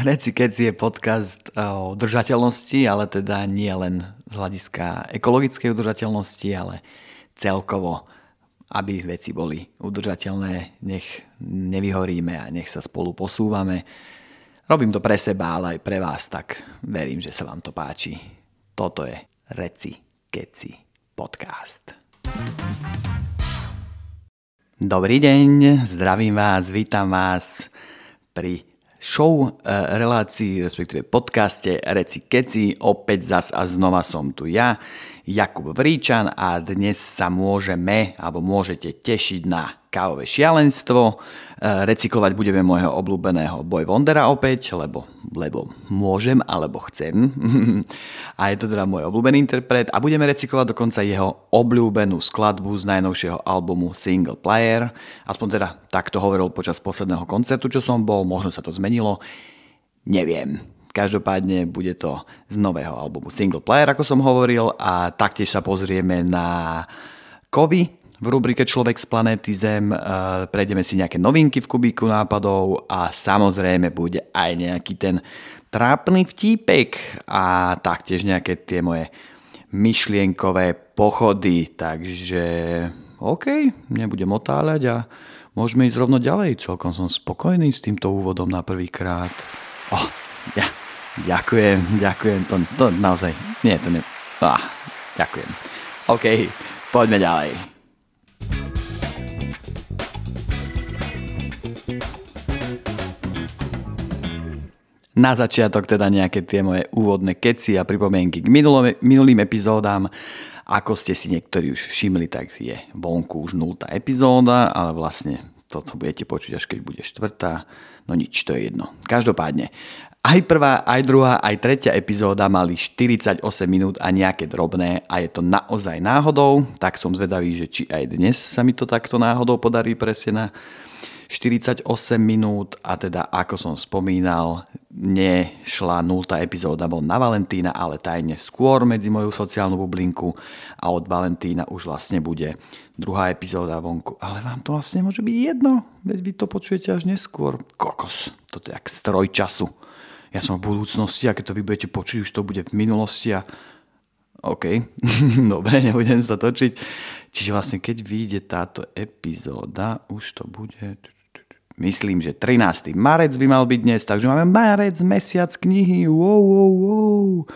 Reci Keci je podcast o udržateľnosti, ale teda nie len z hľadiska ekologickej udržateľnosti, ale celkovo, aby veci boli udržateľné, nech nevyhoríme a nech sa spolu posúvame. Robím to pre seba, ale aj pre vás, tak verím, že sa vám to páči. Toto je Reci Keci podcast. Dobrý deň, zdravím vás, vítam vás pri show relácii, respektíve podcaste Reci Keci. Opäť zas a znova som tu ja, Jakub Vríčan, a dnes sa môžete tešiť na kávové šialenstvo. Recyklovať budeme môjho obľúbeného Boy Wondera opäť, lebo môžem alebo chcem. A je to teda môj obľúbený interpret a budeme recyklovať dokonca jeho obľúbenú skladbu z najnovšieho albumu Single Player. Aspoň teda takto hovoril počas posledného koncertu, čo som bol, možno sa to zmenilo, neviem. Každopádne bude to z nového albumu Single Player, ako som hovoril, a taktiež sa pozrieme na kovy v rubrike Človek z planéty Zem. Prejdeme si nejaké novinky v kubíku nápadov a samozrejme bude aj nejaký ten trápny vtípek a taktiež nejaké tie moje myšlienkové pochody. Takže OK, nebudem otáľať a môžeme ísť rovno ďalej. Celkom som spokojný s týmto úvodom na prvýkrát. Ďakujem, to naozaj, ďakujem. OK, poďme ďalej. Na začiatok teda nejaké tie moje úvodné keci a pripomienky k minulým epizódám. Ako ste si niektorí už všimli, tak je vonku už 0. epizóda, ale vlastne to budete počuť, až keď bude 4. No nič, to je jedno. Každopádne, aj prvá, aj druhá, aj tretia epizóda mali 48 minút a nejaké drobné a je to naozaj náhodou. Tak som zvedavý, že či aj dnes sa mi to takto náhodou podarí presne na 48 minút, a teda ako som spomínal, nešla 0. epizóda von na Valentína, ale tajne skôr medzi moju sociálnu bublinku, a od Valentína už vlastne bude 2. epizóda vonku. Ale vám to vlastne môže byť jedno, veď vy to počujete až neskôr. Kokos, toto je jak stroj času. Ja som v budúcnosti a keď to vy budete počuť, už to bude v minulosti a OK, dobre, nebudem sa točiť. Čiže vlastne keď vyjde táto epizóda, už to bude, myslím, že 13. marec by mal byť dnes, takže máme marec, mesiac knihy, wow.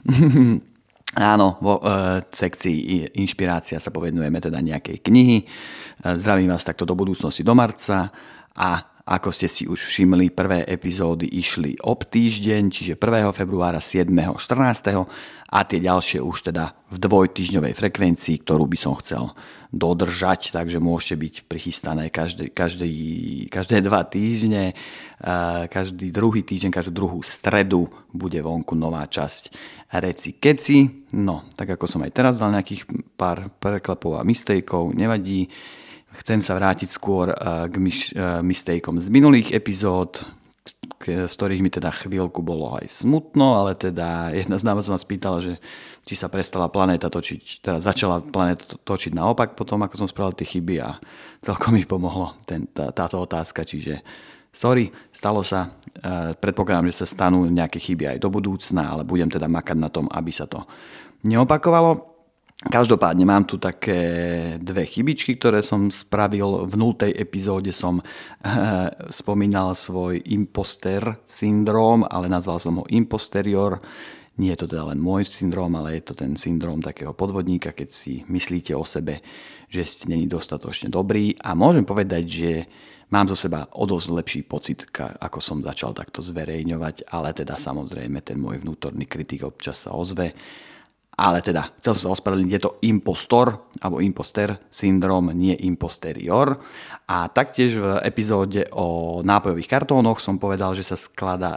Áno, vo sekcii inšpirácia sa povenujeme teda nejakej knihy. Zdravím vás takto do budúcnosti, do marca, a ako ste si už všimli, prvé epizódy išli ob týždeň, čiže 1. februára, 7., 14. a tie ďalšie už teda v dvojtýždňovej frekvencii, ktorú by som chcel dodržať, takže môžete byť prichystané každé 2 týždne, každý druhý týždeň, každú druhú stredu bude vonku nová časť Reci Keci. No, tak ako som aj teraz dal nejakých pár preklepov a mistakeov, nevadí. Chcem sa vrátiť skôr k mistakeom z minulých epizód, z ktorých mi teda chvíľku bolo aj smutno, ale teda jedna z nás ma spýtala, že či sa prestala planéta točiť, teda začala planéta točiť naopak potom, ako som spravil tie chyby, a celkom mi pomohlo táto otázka, čiže sorry, stalo sa, predpokladám, že sa stanú nejaké chyby aj do budúcna, ale budem teda makať na tom, aby sa to neopakovalo. Každopádne mám tu také 2 chybičky, ktoré som spravil. V 0. epizóde som spomínal svoj imposter syndróm, ale nazval som ho imposterior. Nie je to teda len môj syndróm, ale je to ten syndróm takého podvodníka, keď si myslíte o sebe, že ste není dostatočne dobrý. A môžem povedať, že mám zo seba o dosť lepší pocit, ako som začal takto zverejňovať, ale teda samozrejme ten môj vnútorný kritik občas sa ozve. Ale teda, chcel som sa ospravedlniť, je to impostor, alebo imposter syndrom, nie imposterior. A taktiež v epizóde o nápojových kartónoch som povedal, že sa skladá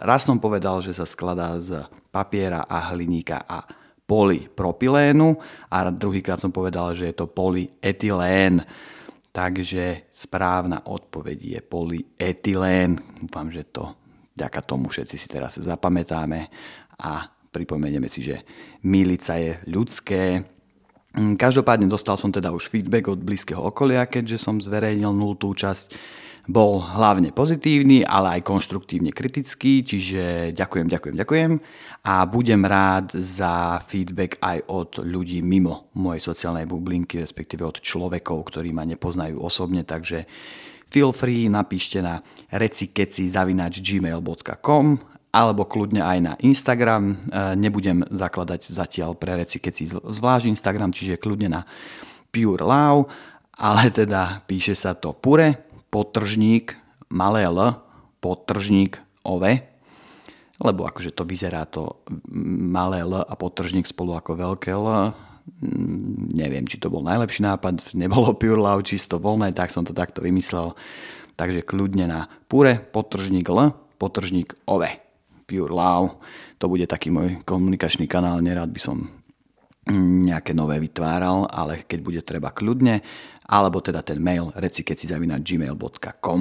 z papiera a hliníka a polypropylénu. A druhýkrát som povedal, že je to polyetylén. Takže správna odpoveď je polyetylén. Dúfam, že to vďaka tomu všetci si teraz zapamätáme a pripomenieme si, že mýliť sa je ľudské. Každopádne dostal som teda už feedback od blízkeho okolia, keďže som zverejnil 0. časť bol hlavne pozitívny, ale aj konštruktívne kritický, čiže ďakujem a budem rád za feedback aj od ľudí mimo mojej sociálnej bublinky, respektíve od človekov, ktorí ma nepoznajú osobne, takže feel free, napíšte na recikeci@gmail.com alebo kľudne aj na Instagram. Nebudem zakladať zatiaľ pre Recikeci zvlášť Instagram, čiže kľudne na Pure Love, ale teda píše sa to pure, podtržník, malé L, podtržník, ove, lebo akože to vyzerá to malé L a podtržník spolu ako veľké L. Neviem, či to bol najlepší nápad, nebolo Pure Love čisto voľné, tak som to takto vymyslel. Takže kľudne na pure, podtržník L, podtržník ove, Pure Love. To bude taký môj komunikačný kanál, nerád by som nejaké nové vytváral, ale keď bude treba kľudne, alebo teda ten mail recikeci@gmail.com.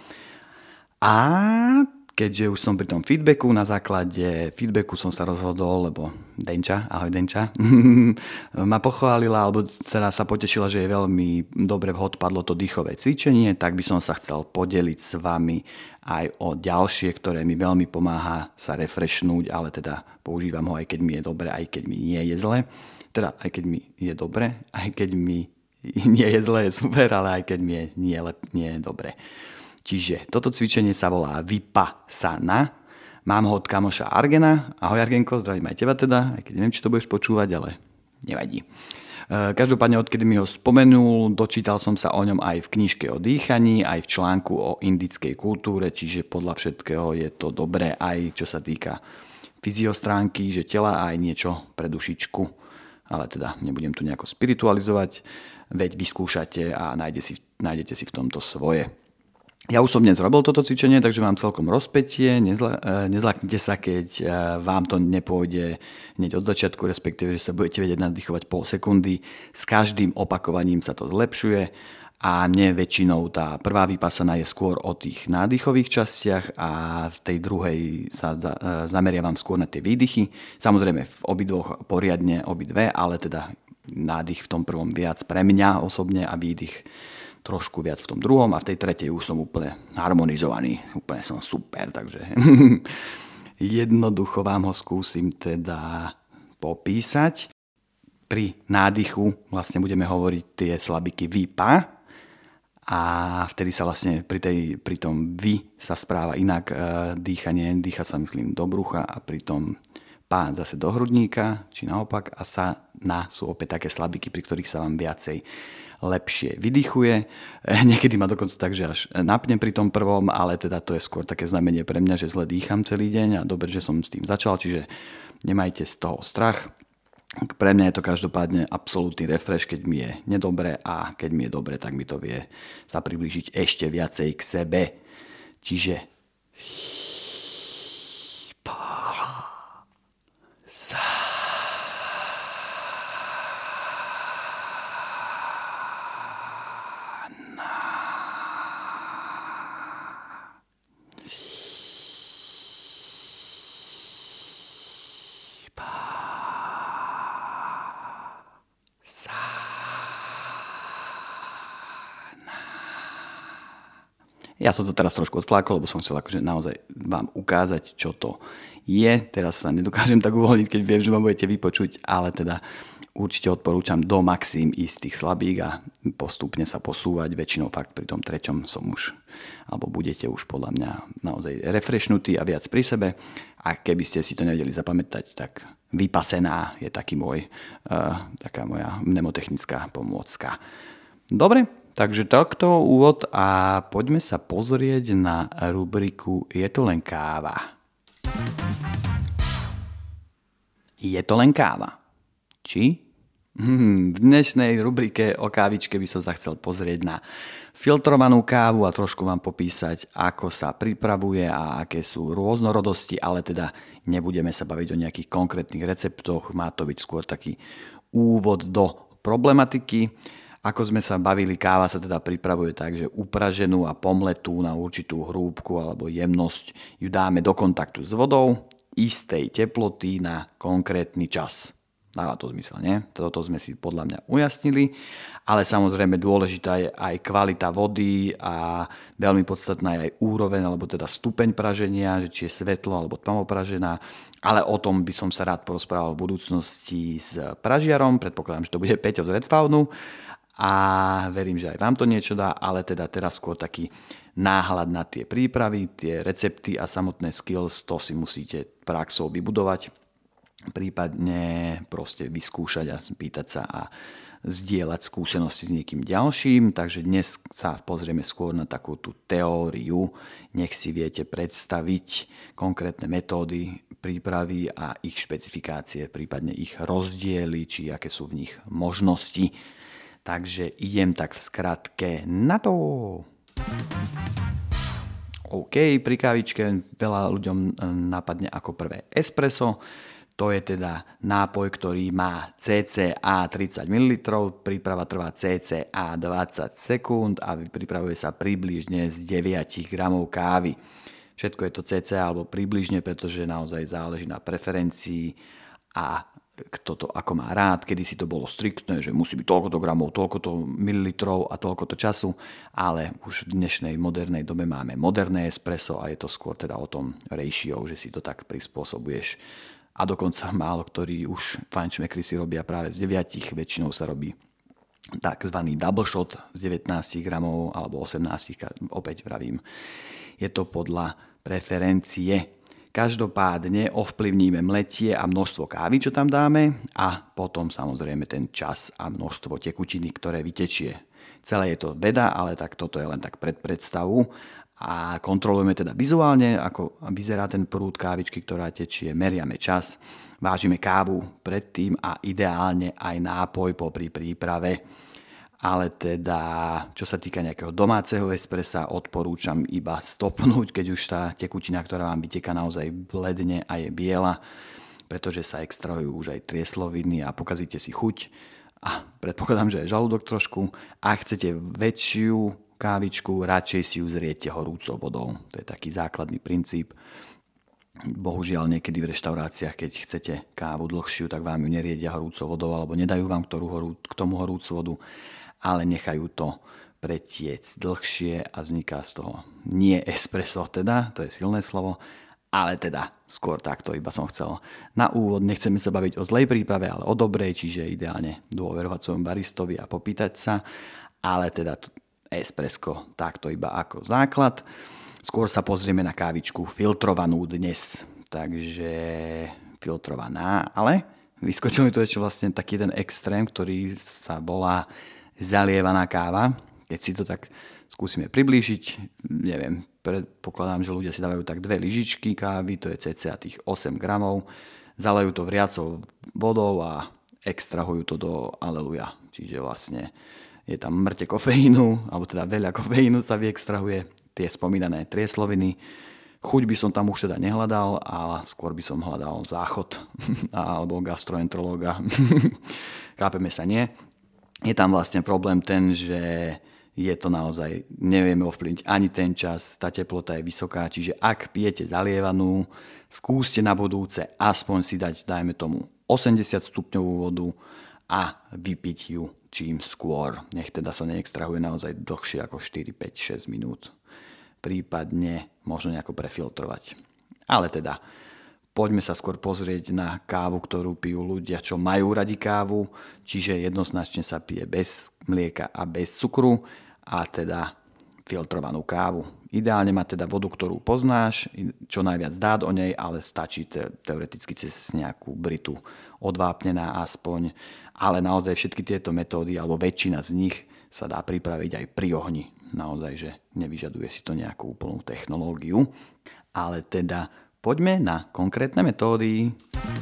A keďže už som pri tom feedbacku, na základe feedbacku som sa rozhodol, lebo Denča, ahoj Denča, ma pochválila, alebo teda sa potešila, že je veľmi dobre vhod padlo to dýchové cvičenie, tak by som sa chcel podeliť s vami aj o ďalšie, ktoré mi veľmi pomáha sa refreshnúť, ale teda používam ho aj keď mi je dobre, aj keď mi nie je zle. Teda aj keď mi je dobre, aj keď mi nie je zle, je super, ale aj keď mi nie je dobre. Čiže toto cvičenie sa volá Vipassana. Mám ho od kamoša Argena. Ahoj Argenko, zdravím aj teba teda, aj keď neviem, či to budeš počúvať, ale nevadí. Každopádne, odkedy mi ho spomenul, dočítal som sa o ňom aj v knižke o dýchaní, aj v článku o indickej kultúre, čiže podľa všetkého je to dobré aj čo sa týka fyziostránky, že tela aj niečo pre dušičku. Ale teda nebudem tu nejako spiritualizovať, veď vyskúšate a nájdete si v tomto svoje. Ja už som dnes robil toto cvičenie, takže mám celkom rozpätie, nezlaknite sa, keď vám to nepôjde hneď od začiatku, respektíve, že sa budete vedieť nadýchovať pol sekundy. S každým opakovaním sa to zlepšuje a mne väčšinou tá prvá vypasana je skôr o tých nádychových častiach a v tej druhej sa zameriavam skôr na tie výdychy. Samozrejme v obidvoch poriadne obidve, ale teda nádych v tom prvom viac pre mňa osobne a výdych trošku viac v tom druhom a v tej tretej už som úplne harmonizovaný, úplne som super, takže jednoducho vám ho skúsim teda popísať. Pri nádychu vlastne budeme hovoriť tie slabiky vipa a vtedy sa vlastne pri tom vi sa správa inak dýchanie, dýcha sa myslím do brucha a pri tom pá zase do hrudníka, či naopak a sa na sú opäť také slabiky, pri ktorých sa vám viacej lepšie vydychuje. Niekedy ma dokonca tak, že až napnem pri tom prvom, ale teda to je skôr také znamenie pre mňa, že zle dýcham celý deň a dobre, že som s tým začal, čiže nemajte z toho strach. Pre mňa je to každopádne absolútny refresh, keď mi je nedobre a keď mi je dobre, tak mi to vie sa priblížiť ešte viacej k sebe. Čiže ja som to teraz trošku odflákol, lebo som chcel akože naozaj vám ukázať, čo to je. Teraz sa nedokážem tak uvoľniť, keď viem, že ma budete vypočuť, ale teda určite odporúčam do maxim ísť tých slabík a postupne sa posúvať. Väčšinou fakt pri tom treťom som už, alebo budete už podľa mňa naozaj refreshnutí a viac pri sebe. A keby ste si to nevedeli zapamätať, tak Vipassana je taká moja mnemotechnická pomôcka. Dobre? Takže takto úvod a poďme sa pozrieť na rubriku Je to len káva. Je to len káva. Či? V dnešnej rubrike o kávičke by som sa chcel pozrieť na filtrovanú kávu a trošku vám popísať, ako sa pripravuje a aké sú rôznorodosti, ale teda nebudeme sa baviť o nejakých konkrétnych receptoch, má to byť skôr taký úvod do problematiky. Ako sme sa bavili, káva sa teda pripravuje tak, že upraženú a pomletú na určitú hrúbku alebo jemnosť ju dáme do kontaktu s vodou istej teploty na konkrétny čas. Dáva to zmysel, nie? Toto sme si podľa mňa ujasnili, ale samozrejme dôležitá je aj kvalita vody a veľmi podstatná je aj úroveň, alebo teda stupeň praženia, že či je svetlo alebo tmavo pražená, ale o tom by som sa rád porozprával v budúcnosti s pražiarom, predpokladám, že to bude Peťo z Red Fauну a verím, že aj vám to niečo dá, ale teda teraz skôr taký náhľad na tie prípravy, tie recepty a samotné skills, to si musíte praxou vybudovať, prípadne proste vyskúšať a pýtať sa a zdieľať skúsenosti s niekým ďalším. Takže dnes sa pozrieme skôr na takú tú teóriu, nech si viete predstaviť konkrétne metódy prípravy a ich špecifikácie, prípadne ich rozdiely, či aké sú v nich možnosti. Takže idem tak v skratke na to. OK, pri kávičke veľa ľuďom napadne ako prvé espresso. To je teda nápoj, ktorý má cca 30 ml, príprava trvá cca 20 sekúnd a pripravuje sa približne z 9 gramov kávy. Všetko je to cca alebo približne, pretože naozaj záleží na preferencii a kto to ako má rád. Kedy si to bolo striktné, že musí byť toľkoto gramov, toľkoto mililitrov a toľkoto času, ale už v dnešnej modernej dobe máme moderné espresso a je to skôr teda o tom ratio, že si to tak prispôsobuješ. A dokonca málo ktorí už fajnšmekry si robia práve z 9, väčšinou sa robí takzvaný double shot z 19 gramov alebo 18, opäť vravím. Je to podľa preferencie. Každopádne ovplyvníme mletie a množstvo kávy, čo tam dáme a potom samozrejme ten čas a množstvo tekutiny, ktoré vytečie. Celé je to veda, ale tak toto je len tak predstavu. A kontrolujeme teda vizuálne, ako vyzerá ten prúd kávičky, ktorá tečie, meriame čas, vážime kávu predtým a ideálne aj nápoj popri príprave. Ale teda, čo sa týka nejakého domáceho espressa, odporúčam iba stopnúť, keď už tá tekutina, ktorá vám vyteká, naozaj bledne a je biela, pretože sa extrahujú už aj triesloviny a pokazíte si chuť. A predpokladám, že aj žalúdok trošku. Ak chcete väčšiu kávičku, radšej si ju zriete horúcou vodou. To je taký základný princíp. Bohužiaľ niekedy v reštauráciách, keď chcete kávu dlhšiu, tak vám ju neriedia horúcou vodou alebo nedajú vám k tomu horúcu vodu, ale nechajú to pretiec dlhšie a vzniká z toho nie espresso teda, to je silné slovo, ale teda skôr takto iba som chcel. Na úvod nechceme sa baviť o zlej príprave, ale o dobrej, čiže ideálne dôverovať svojom baristovi a popýtať sa, ale teda espresso takto iba ako základ. Skôr sa pozrieme na kávičku filtrovanú dnes, takže filtrovaná, ale vyskočil mi tu ešte vlastne taký jeden extrém, ktorý sa volá zalievaná káva. Keď si to tak skúsime priblížiť, neviem, predpokladám, že ľudia si dávajú tak 2 lyžičky kávy, to je cca tých 8 gramov, zalejú to vriacou vodou a extrahujú to do aleluja, čiže vlastne je tam mŕte kofeínu, alebo teda veľa kofeínu sa vyextrahuje, tie spomínané triesloviny. Chuť by som tam už teda nehľadal, ale skôr by som hľadal záchod alebo gastroenterológa. Chápeme sa, nie? Je tam vlastne problém ten, že je to naozaj, nevieme ovplyvniť ani ten čas, tá teplota je vysoká, čiže ak pijete zalievanú, skúste na budúce aspoň si dať, dajme tomu, 80 stupňovú vodu a vypiť ju čím skôr. Nech teda sa neextrahuje naozaj dlhšie ako 4, 5, 6 minút. Prípadne možno nejako prefiltrovať. Ale teda, poďme sa skôr pozrieť na kávu, ktorú pijú ľudia, čo majú radi kávu, čiže jednoznačne sa pije bez mlieka a bez cukru a teda filtrovanú kávu. Ideálne má teda vodu, ktorú poznáš, čo najviac dát o nej, ale stačí teoreticky cez nejakú britu odvápnená aspoň. Ale naozaj všetky tieto metódy, alebo väčšina z nich sa dá pripraviť aj pri ohni. Naozaj, že nevyžaduje si to nejakú úplnú technológiu. Ale teda poďme na konkrétne metódy.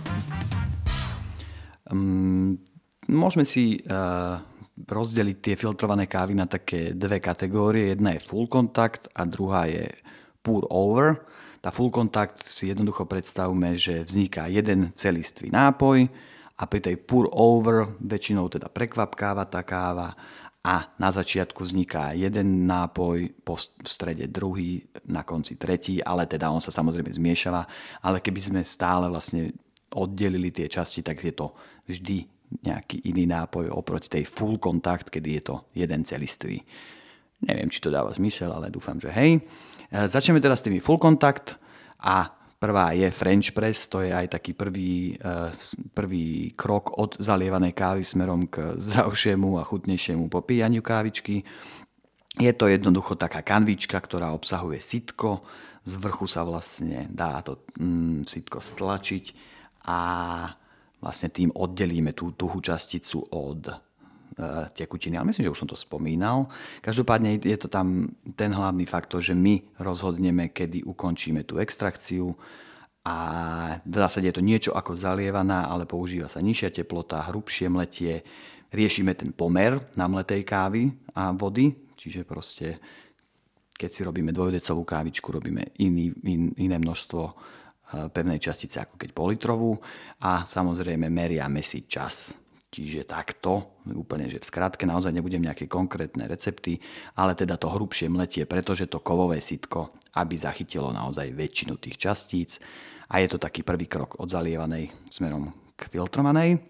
Môžeme si rozdeliť tie filtrované kávy na také 2 kategórie. Jedna je full contact a druhá je pour over. Tá full contact si jednoducho predstavme, že vzniká jeden celistvý nápoj a pri tej pour over väčšinou teda prekvapkáva tá káva a na začiatku vzniká jeden nápoj, v strede druhý, na konci tretí, ale teda on sa samozrejme zmiešava, ale keby sme stále vlastne oddelili tie časti, tak je to vždy nejaký iný nápoj oproti tej full contact, kedy je to jeden celistvý. Neviem, či to dáva zmysel, ale dúfam, že hej. Začneme teraz s tými full contact a prvá je French press, to je aj taký prvý krok od zalievanej kávy smerom k zdravšiemu a chutnejšiemu popíjaniu kávičky. Je to jednoducho taká kanvička, ktorá obsahuje sitko, z vrchu sa vlastne dá to sitko stlačiť a vlastne tým oddelíme tú tuhú časticu od tekutiny. Ale myslím, že už som to spomínal. Každopádne je to tam ten hlavný faktor, že my rozhodneme, kedy ukončíme tú extrakciu a v zásade je to niečo ako zalievaná, ale používa sa nižšia teplota, hrubšie mletie. Riešime ten pomer namletej kávy a vody, čiže proste keď si robíme dvojdecovú kávičku, robíme iné množstvo pevnej častice ako keď politrovú a samozrejme meriame si čas. Čiže takto, úplne že v skratke, naozaj nebudem nejaké konkrétne recepty, ale teda to hrubšie mletie, pretože to kovové sitko, aby zachytilo naozaj väčšinu tých častíc a je to taký prvý krok od zalievanej smerom k filtrovanej.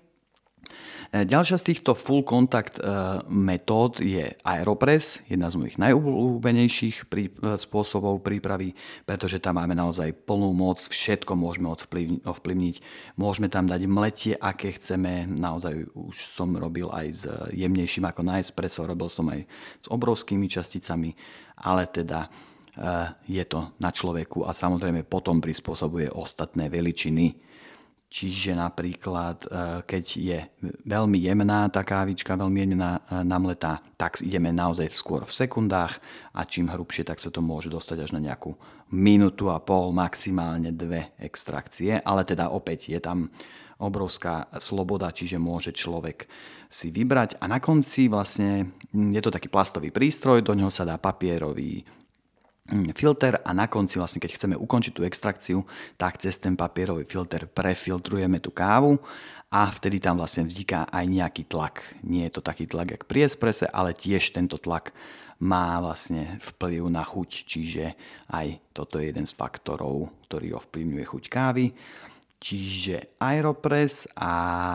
Ďalšia z týchto full contact metód je Aeropress, jedna z mojich najobľúbenejších spôsobov prípravy, pretože tam máme naozaj plnú moc, všetko môžeme ovplyvniť. Môžeme tam dať mletie, aké chceme, naozaj už som robil aj s jemnejším ako na espresso, robil som aj s obrovskými časticami, ale teda je to na človeku a samozrejme potom prispôsobuje ostatné veličiny. Čiže napríklad, keď je veľmi jemná tá kávička, veľmi jemná namletá, tak ideme naozaj skôr v sekundách a čím hrubšie, tak sa to môže dostať až na nejakú minútu a pol, maximálne 2 extrakcie. Ale teda opäť je tam obrovská sloboda, čiže môže človek si vybrať. A na konci vlastne je to taký plastový prístroj, do neho sa dá papierový filter a na konci vlastne, keď chceme ukončiť tú extrakciu, tak cez ten papierový filter prefiltrujeme tú kávu a vtedy tam vlastne vzniká aj nejaký tlak. Nie je to taký tlak, jak pri espresse, ale tiež tento tlak má vlastne vplyv na chuť, čiže aj toto je jeden z faktorov, ktorý ovplyvňuje chuť kávy. Čiže Aeropress a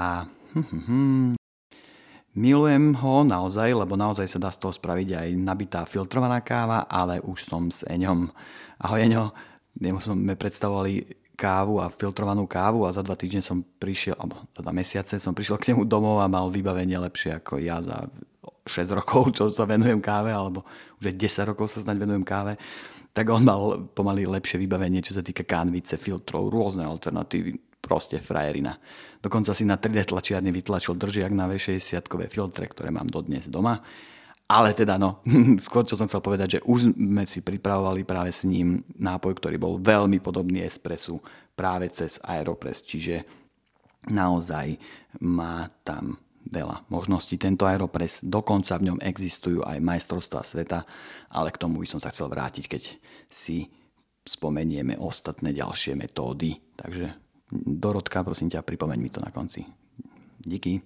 milujem ho naozaj, lebo naozaj sa dá z toho spraviť aj nabitá filtrovaná káva, ale už som s Eňom, ahoj Eňo, sme predstavovali kávu a filtrovanú kávu a za 2 týždne som prišiel, alebo za 2 mesiace som prišiel k nemu domov a mal vybavenie lepšie ako ja za 6 rokov, čo sa venujem káve, alebo už aj 10 rokov sa snáď venujem káve, tak on mal pomaly lepšie vybavenie, čo sa týka kanvice, filtrov, rôzne alternatívy. Proste frajerina. Dokonca si na 3D tlačiarne vytlačil držiak na V60-kové filtre, ktoré mám dodnes doma. Ale teda skôr čo som chcel povedať, že už sme si pripravovali práve s ním nápoj, ktorý bol veľmi podobný espressu práve cez Aeropress. Čiže naozaj má tam veľa možností. Tento Aeropress, dokonca v ňom existujú aj majstrovstvá sveta, ale k tomu by som sa chcel vrátiť, keď si spomenieme ostatné ďalšie metódy. Takže Dorotka, prosím ťa, pripomeň mi to na konci. Díky.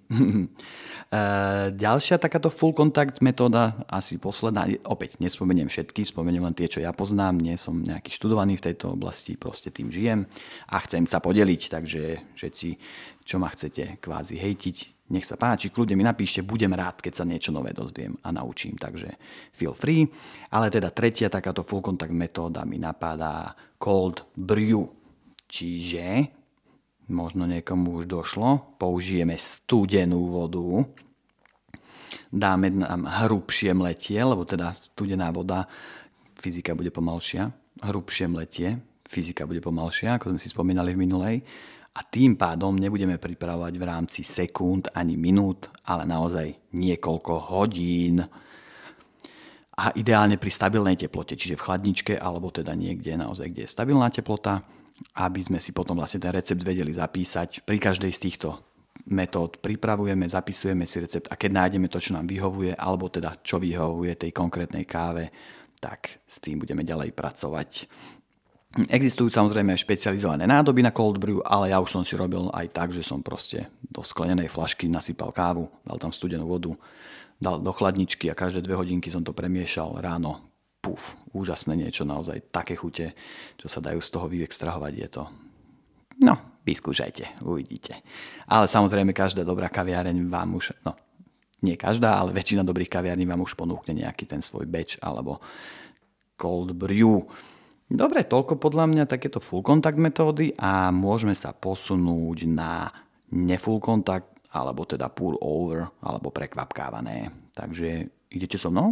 Ďalšia takáto full contact metóda, asi posledná, opäť nespomeniem všetky, spomeniem len tie, čo ja poznám, nie som nejaký študovaný v tejto oblasti, proste tým žijem a chcem sa podeliť, takže všetci, čo ma chcete kvázi hejtiť, nech sa páči, kľudne mi napíšte, budem rád, keď sa niečo nové dozviem a naučím, takže feel free. Ale teda tretia takáto full contact metóda mi napadá cold brew, čiže možno niekomu už došlo, použijeme studenú vodu, dáme nám hrubšie mletie, lebo teda studená voda, fyzika bude pomalšia, hrubšie mletie, fyzika bude pomalšia, ako sme si spomínali v minulej, a tým pádom nebudeme pripravovať v rámci sekúnd ani minút, ale naozaj niekoľko hodín. A ideálne pri stabilnej teplote, čiže v chladničke, alebo teda niekde naozaj, kde je stabilná teplota, aby sme si potom vlastne ten recept vedeli zapísať. Pri každej z týchto metód pripravujeme, zapisujeme si recept a keď nájdeme to, čo nám vyhovuje, alebo teda čo vyhovuje tej konkrétnej káve, tak s tým budeme ďalej pracovať. Existujú samozrejme aj špecializované nádoby na cold brew, ale ja už som si robil aj tak, že som proste do sklenenej flašky nasypal kávu, dal tam studenú vodu, dal do chladničky a každé 2 hodinky som to premiešal ráno. Puf, úžasné niečo, naozaj také chute, čo sa dajú z toho vyextrahovať, je to vyskúšajte, uvidíte. Ale samozrejme každá dobrá kaviareň vám už, nie každá, ale väčšina dobrých kaviarní vám už ponúkne nejaký ten svoj batch alebo cold brew. Dobre, toľko podľa mňa takéto full contact metódy a môžeme sa posunúť na nefull contact alebo teda pour over alebo prekvapkávané. Takže idete so mnou?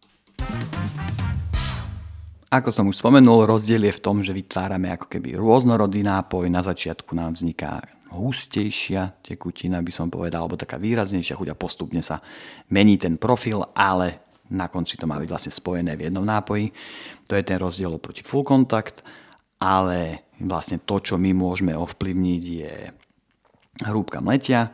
Ako som už spomenul, rozdiel je v tom, že vytvárame ako keby rôznorodý nápoj. Na začiatku nám vzniká hustejšia tekutina, by som povedal, alebo taká výraznejšia chuť a postupne sa mení ten profil, ale na konci to má byť vlastne spojené v jednom nápoji. To je ten rozdiel oproti full contact, ale vlastne to, čo my môžeme ovplyvniť, je hrúbka mletia.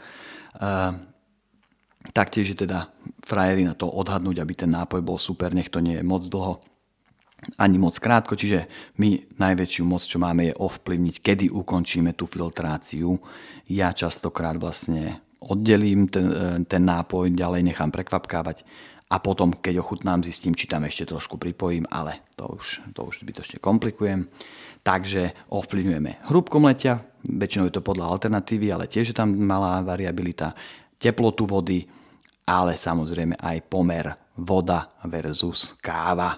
Taktiež je teda frajeri na to odhadnúť, aby ten nápoj bol super, nech to nie je moc dlho ani moc krátko, čiže my najväčšiu moc, čo máme, je ovplyvniť, kedy ukončíme tú filtráciu. Ja častokrát vlastne oddelím ten nápoj, ďalej nechám prekvapkávať a potom, keď ochutnám, zistím, či tam ešte trošku pripojím, ale to už zbytočne komplikujem. Takže ovplyvňujeme hrúbku mletia, väčšinou je to podľa alternatívy, ale tiež je tam malá variabilita, teplotu vody, ale samozrejme aj pomer voda versus káva.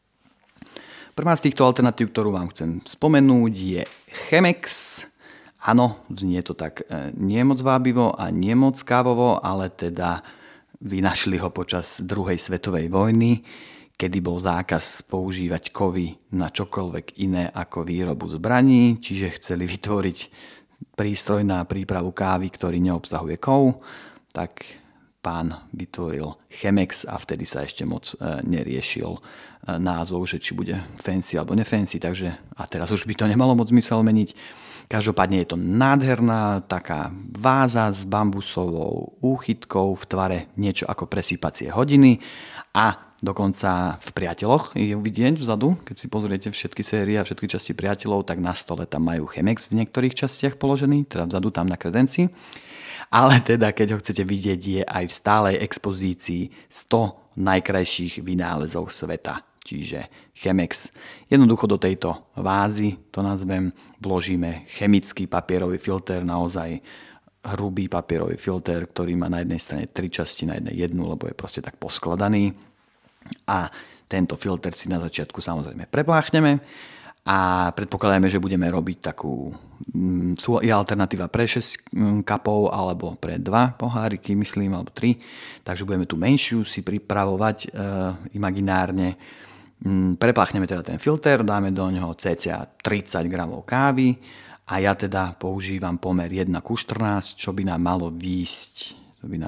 Prvá z týchto alternatív, ktorú vám chcem spomenúť, je Chemex. Áno, znie to tak nie moc vábivo a nie moc kávovo, ale teda vynašli ho počas druhej svetovej vojny, kedy bol zákaz používať kovy na čokoľvek iné ako výrobu zbraní, čiže chceli vytvoriť prístroj na prípravu kávy, ktorý neobsahuje kov, tak pán vytvoril Chemex a vtedy sa ešte moc neriešil názov, že či bude fancy alebo nefancy, takže a teraz už by to nemalo moc zmysel meniť. Každopádne je to nádherná taká váza s bambusovou úchytkou v tvare niečo ako presýpacie hodiny a dokonca v Priateľoch je vidieť vzadu, keď si pozriete všetky série a všetky časti Priateľov, tak na stole tam majú Chemex v niektorých častiach položený, teda vzadu tam na kredenci. Ale teda, keď ho chcete vidieť, je aj v stálej expozícii 100 najkrajších vynálezov sveta. Čiže Chemex. Jednoducho do tejto vázy, to nazvem, vložíme chemický papierový filter, naozaj hrubý papierový filter, ktorý má na jednej strane 3 časti, na jednej jednu, lebo je proste tak poskladaný. A tento filter si na začiatku samozrejme prepláchneme a predpokladajme, že budeme robiť takú je alternatíva pre 6 kapov alebo pre 2 poháriky, myslím, alebo 3. Takže budeme tú menšiu si pripravovať imaginárne. Prepláchneme teda ten filter, dáme do ňoho cca 30 gramov kávy a ja teda používam pomer 1:14, čo by nám malo výjsť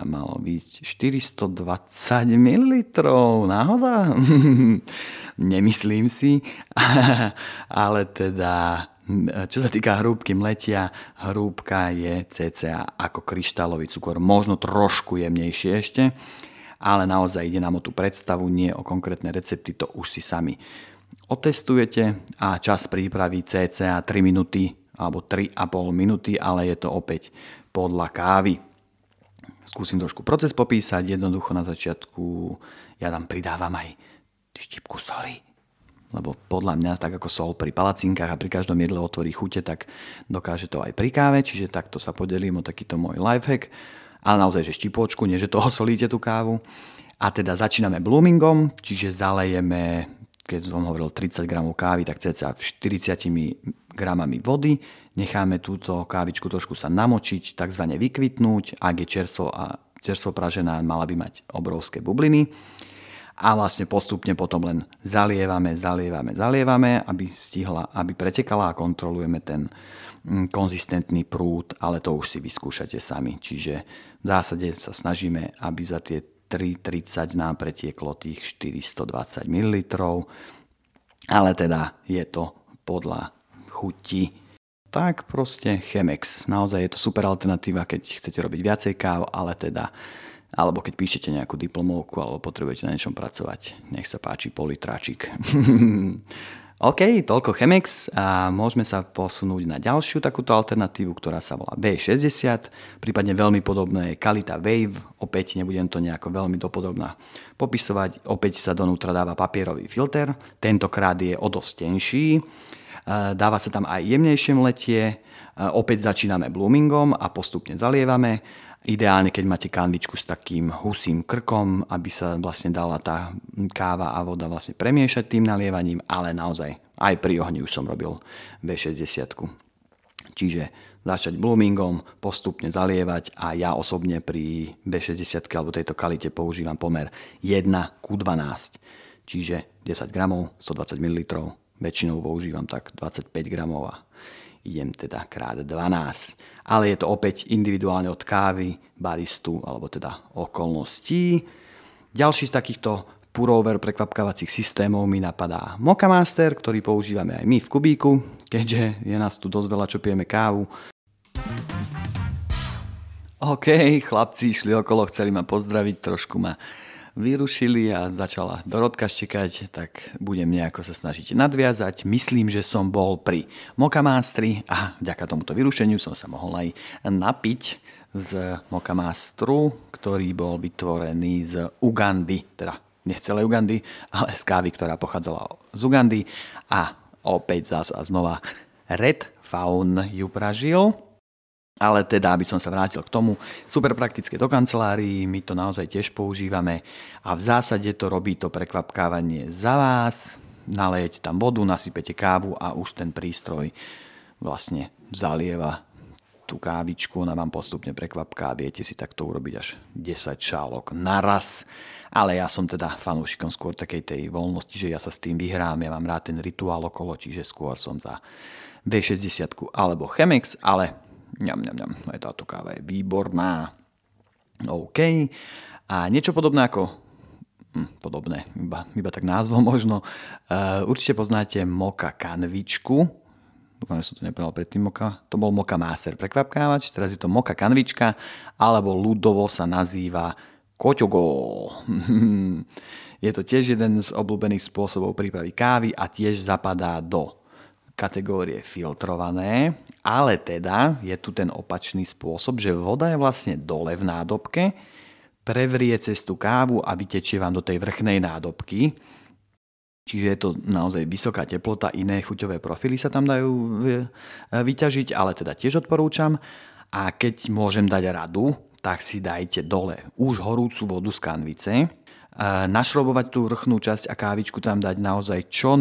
420 ml. Náhoda? Nemyslím si, ale teda čo sa týka hrúbky mletia, hrúbka je cca ako kryštálový cukor, možno trošku jemnejšie ešte, ale naozaj ide nám o tú predstavu, nie o konkrétne recepty, to už si sami otestujete a čas prípravy cca 3 minúty alebo 3,5 minúty, ale je to opäť podľa kávy. Skúsim trošku proces popísať, jednoducho na začiatku ja tam pridávam aj štipku soli, lebo podľa mňa tak ako sol pri palacinkách a pri každom jedle otvorí chute, tak dokáže to aj pri káve, čiže takto sa podelím o takýto môj lifehack. Ale naozaj, že štipočku, nie že toho solíte tú kávu. A teda začíname bloomingom, čiže zalejeme, keď som hovoril 30 gramov kávy, tak cca 40 gramami vody. Necháme túto kávičku trošku sa namočiť, takzvané vykvitnúť. Ak je čerstvo pražená, mala by mať obrovské bubliny. A vlastne postupne potom len zalievame, aby pretekala a kontrolujeme ten konzistentný prúd, ale to už si vyskúšate sami. Čiže v zásade sa snažíme, aby za tie 3,30 nám pretieklo tých 420 ml, ale teda je to podľa chuti. Tak proste Chemex. Naozaj je to super alternatíva, keď chcete robiť viacej káv, alebo keď píšete nejakú diplomovku alebo potrebujete na niečom pracovať. Nech sa páči, politráčik. OK, toľko Chemex a môžeme sa posunúť na ďalšiu takúto alternatívu, ktorá sa volá B60, prípadne veľmi podobné je Kalita Wave, opäť nebudem to nejako veľmi dopodrobná popisovať, opäť sa donútra dáva papierový filter, tentokrát je o dosť tenší, dáva sa tam aj jemnejšie mletie, Opäť začíname bloomingom a postupne zalievame. Ideálne, keď máte kanvičku s takým husým krkom, aby sa vlastne dala tá káva a voda vlastne premiešať tým nalievaním, ale naozaj aj pri ohni už som robil V60. Čiže začať bloomingom, postupne zalievať a ja osobne pri V60 alebo tejto kalite používam pomer 1:12. Čiže 10 gramov, 120 ml, väčšinou používam tak 25 gramov a idem teda krát 12. Ale je to opäť individuálne od kávy, baristu alebo teda okolností. Ďalší z takýchto pour-over prekvapkávacích systémov mi napadá Moka Master, ktorý používame aj my v kubíku, keďže je nás tu dosť veľa, čo pijeme kávu. OK, chlapci išli okolo, chceli ma pozdraviť, trošku ma vyrušili a začala Dorotka štekať, tak budem nejako sa snažiť nadviazať. Myslím, že som bol pri Moka Masteri a vďaka tomuto vyrušeniu som sa mohol aj napiť z Moka Masteru, ktorý bol vytvorený z Ugandy, teda nie z celej Ugandy, ale z kávy, ktorá pochádzala z Ugandy a opäť zás a znova Red Faun ju pražil. Ale teda, aby som sa vrátil k tomu, super praktické do kancelárií, my to naozaj tiež používame a v zásade to robí to prekvapkávanie za vás. Nalejete tam vodu, nasypete kávu a už ten prístroj vlastne zalieva tú kávičku, ona vám postupne prekvapká, viete si takto urobiť až 10 šálok naraz. Ale ja som teda fanúšikom skôr takej tej voľnosti, že ja sa s tým vyhrám, ja mám rád ten rituál okolo, čiže skôr som za V60 alebo Chemex, ale aj táto káva je výborná. OK. A niečo podobné ako iba tak názvom možno. Určite poznáte Moka kanvičku. Dúfam, že som to nepovedal predtým Moka. To bol Moka Master prekvapkávač. Teraz je to Moka kanvička, alebo ľudovo sa nazýva Koťogo. Je to tiež jeden z obľúbených spôsobov prípravy kávy a tiež zapadá do kategórie filtrované, ale teda je tu ten opačný spôsob, že voda je vlastne dole v nádobke, prevrie cez tú kávu a vytečie vám do tej vrchnej nádobky. Čiže je to naozaj vysoká teplota, iné chuťové profily sa tam dajú vyťažiť, ale teda tiež odporúčam. A keď môžem dať radu, tak si dajte dole už horúcu vodu z kanvice, našrobovať tú vrchnú časť a kávičku tam dať naozaj čo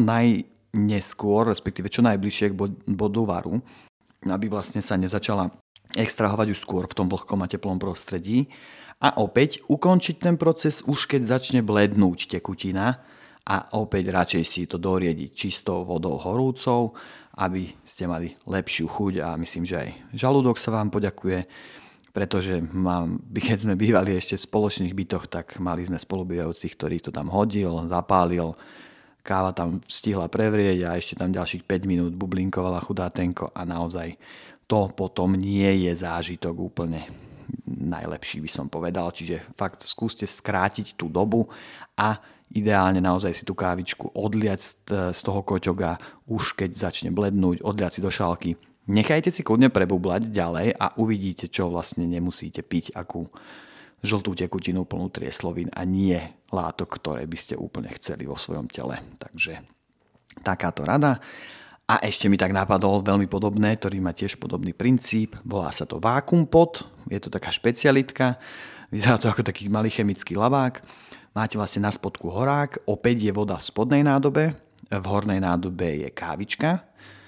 neskôr, respektíve čo najbližšie k bodu varu, aby vlastne sa nezačala extrahovať už skôr v tom vlhkom a teplom prostredí. A opäť ukončiť ten proces už keď začne blednúť tekutina a opäť radšej si to doriediť čistou vodou horúcou, aby ste mali lepšiu chuť a myslím, že aj žalúdok sa vám poďakuje, pretože keď sme bývali ešte v spoločných bytoch, tak mali sme spolubývajúcich, ktorý to tam hodil, zapálil, káva tam stihla prevrieť a ešte tam ďalších 5 minút bublinkovala chudátenko a naozaj to potom nie je zážitok úplne najlepší, by som povedal. Čiže fakt skúste skrátiť tú dobu a ideálne naozaj si tú kávičku odliať z toho koťoga už keď začne blednúť, odliať si do šálky. Nechajte si kľudne prebublať ďalej a uvidíte, čo vlastne nemusíte piť, akú žltú tekutinu plnú trieslovín a nie látok, ktoré by ste úplne chceli vo svojom tele. Takže takáto rada. A ešte mi tak napadol veľmi podobné, ktorý má tiež podobný princíp. Volá sa to Vacuum Pot. Je to taká špecialitka. Vyzerá to ako taký malý chemický labák. Máte vlastne na spodku horák. Opäť je voda v spodnej nádobe. V hornej nádobe je kávička.